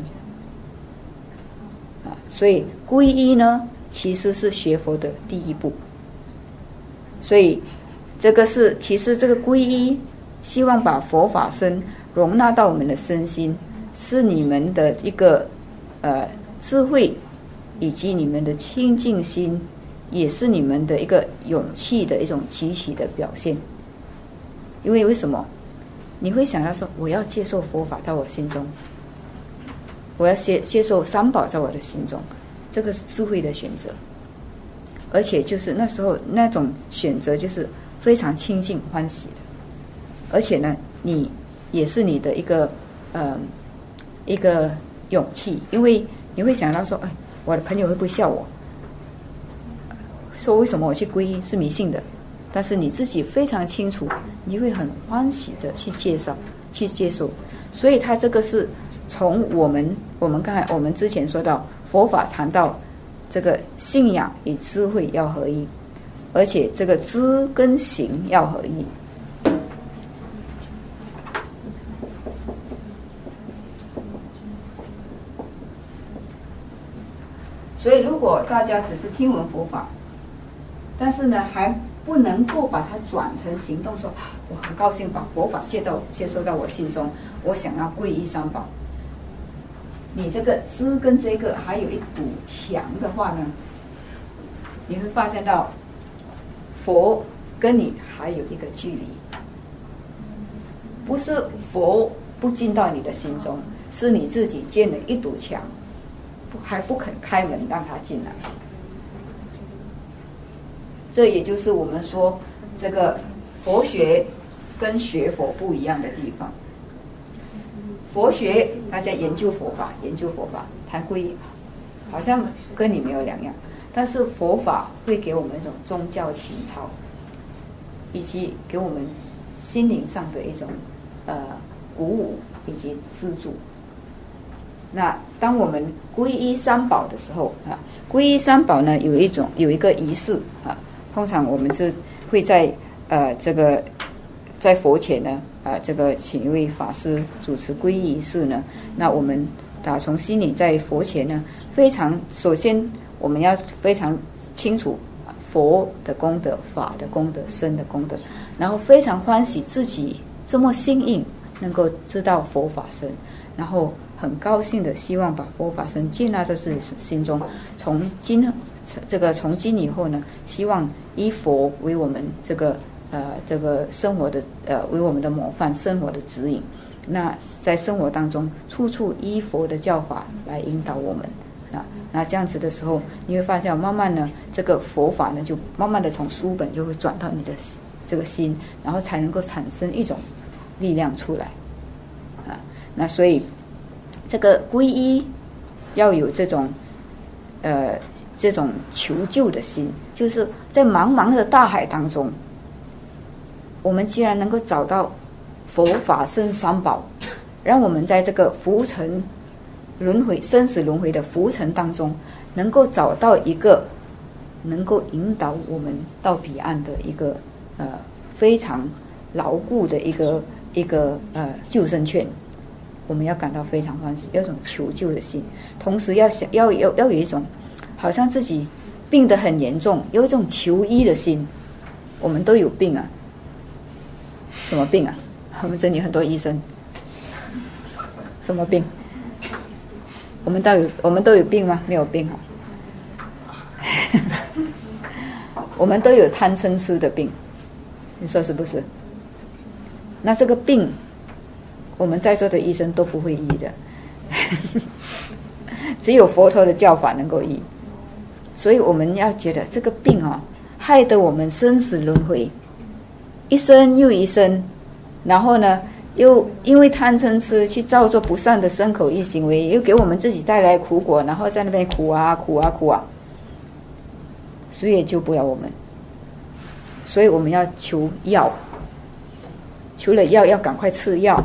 Speaker 1: 啊。所以皈依呢，其实是学佛的第一步。所以这个是其实这个皈依，希望把佛法僧容纳到我们的身心，是你们的一个呃智慧，以及你们的清净心，也是你们的一个勇气的一种集体的表现。因为为什么你会想要说，我要接受佛法到我心中，我要接接受三宝在我的心中，这个是智慧的选择。而且就是那时候那种选择就是非常清净欢喜的，而且呢，你也是你的一个呃一个勇气，因为你会想到说，哎，我的朋友会不会笑我？说为什么我去皈依是迷信的？但是你自己非常清楚，你会很欢喜的去介绍、去接受。所以他这个是从我们我们刚才我们之前说到佛法谈到这个信仰与智慧要合一，而且这个知跟行要合一。所以如果大家只是听闻佛法，但是呢还不能够把它转成行动，说我很高兴把佛法接到接受到我心中，我想要皈依三宝，你这个知跟这个还有一堵墙的话呢，你会发现到佛跟你还有一个距离，不是佛不进到你的心中，是你自己建了一堵墙，还不肯开门让他进来。这也就是我们说这个佛学跟学佛不一样的地方。佛学大家研究佛法，研究佛法谈皈依，好像跟你没有两样，但是佛法会给我们一种宗教情操，以及给我们心灵上的一种呃鼓舞以及资助。那当我们皈依三宝的时候啊，皈依三宝呢有一种有一个仪式啊，通常我们是会在呃这个在佛前呢啊、呃、这个请一位法师主持皈依仪式呢，那我们打从心里在佛前呢非常，首先我们要非常清楚佛的功德、法的功德、僧的功德，然后非常欢喜自己这么幸运能够知道佛法僧，然后很高兴的希望把佛法僧接纳到自己心中。从今这个从今以后呢，希望以佛为我们这个呃这个生活的呃为我们的模范、生活的指引。那在生活当中，处处依佛的教法来引导我们啊。那这样子的时候，你会发现，慢慢呢，这个佛法呢，就慢慢的从书本就会转到你的这个心，然后才能够产生一种力量出来啊。那所以这个皈依要有这种呃这种求救的心，就是在茫茫的大海当中，我们既然能够找到佛法僧三宝，让我们在这个浮沉轮回、生死轮回的浮沉当中，能够找到一个能够引导我们到彼岸的一个呃非常牢固的一个一个呃救生圈，我们要感到非常欢喜，要有一种求救的心，同时要想要要要有一种好像自己病得很严重，有一种求医的心。我们都有病啊，什么病啊？我们这里很多医生，什么病？我们都有我们都有病吗？没有病哈。我们都有贪嗔痴的病，你说是不是？那这个病，我们在座的医生都不会医的，只有佛陀的教法能够医。所以我们要觉得这个病啊，害得我们生死轮回，一生又一生。然后呢，又因为贪嗔痴去造作不善的身口意行为，又给我们自己带来苦果，然后在那边苦啊苦啊苦啊，谁也救不了我们。所以我们要求药，求了药要赶快吃药，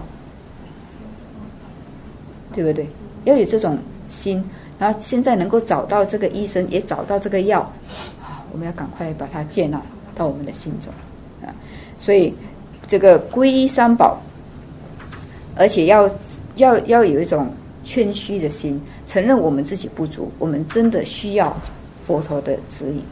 Speaker 1: 对不对？要有这种心。然后现在能够找到这个医生，也找到这个药，我们要赶快把它接纳到我们的心中啊。所以这个皈依三宝，而且要要要有一种谦虚的心，承认我们自己不足，我们真的需要佛陀的指引。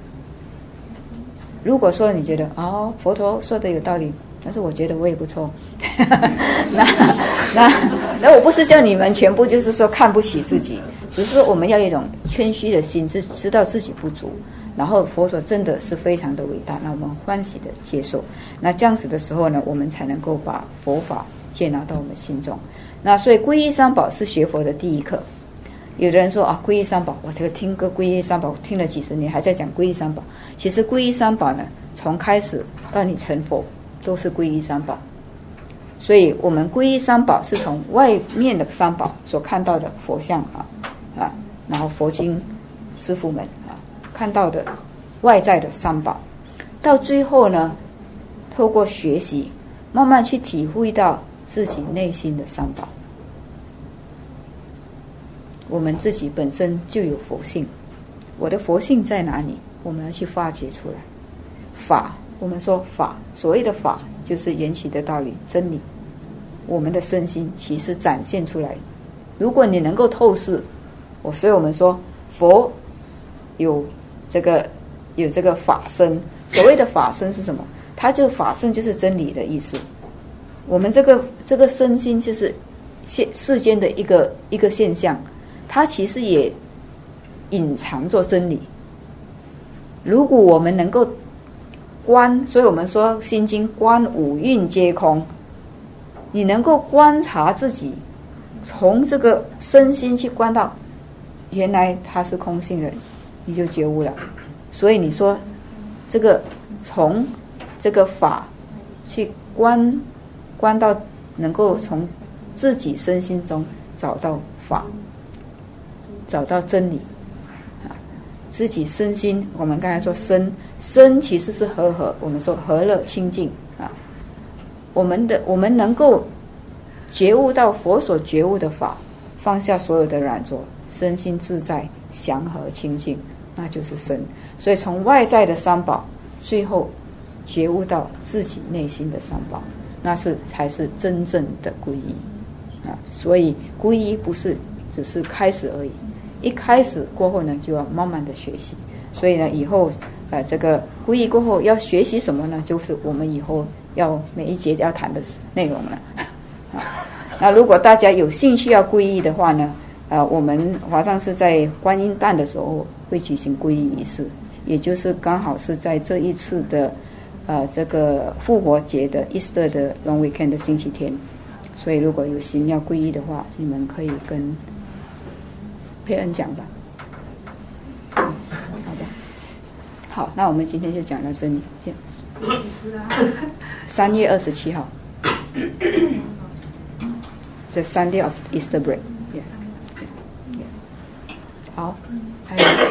Speaker 1: 如果说你觉得哦，佛陀说的有道理，但是我觉得我也不错，那那那我不是叫你们全部就是说看不起自己，只是说我们要有一种谦虚的心，知知道自己不足。然后佛陀真的是非常的伟大，那我们欢喜的接受。那这样子的时候呢，我们才能够把佛法接纳到我们心中。那所以皈依三宝是学佛的第一课。有的人说啊，皈依三宝，我这个听歌皈依三宝听了几十年，还在讲皈依三宝。其实皈依三宝呢，从开始到你成佛，都是皈依三宝。所以我们皈依三宝是从外面的三宝所看到的佛像啊啊，然后佛经师父们啊看到的外在的三宝，到最后呢，透过学习，慢慢去体会到自己内心的三宝。我们自己本身就有佛性，我的佛性在哪里？我们要去发掘出来。法，我们说法，所谓的法就是缘起的道理、真理。我们的身心其实展现出来。如果你能够透视，我所以我们说佛有这个有这个法身。所谓的法身是什么？它就法身就是真理的意思。我们这个这个身心就是现世间的一个一个现象。它其实也隐藏着真理。如果我们能够观，所以我们说心经观五蕴皆空，你能够观察自己，从这个身心去观到原来它是空性的，你就觉悟了。所以你说这个从这个法去观观到能够从自己身心中找到法，找到真理啊，自己身心，我们刚才说身身其实是和合，我们说和乐清净啊。我们的我们能够觉悟到佛所觉悟的法，放下所有的染着，身心自在祥和清净，那就是身。所以从外在的三宝，最后觉悟到自己内心的三宝，那是才是真正的皈依啊。所以皈依不是只是开始而已， 一开始过后呢，就要慢慢的学习。所以呢，以后呃，这个皈依过后要学习什么呢？就是我们以后要每一节要谈的内容了。那如果大家有兴趣要皈依的话呢，呃，我们华上是在观音诞的时候会举行皈依仪式，也就是刚好是在这一次的呃这个复活节的 Easter 的 Long Weekend 的星期天。所以如果有心要皈依的话，你们可以跟佩恩讲吧。好的，好，那我们今天就讲到这里，三月二十七号，The Sunday of Easter break。Yeah. Yeah. 好，还有。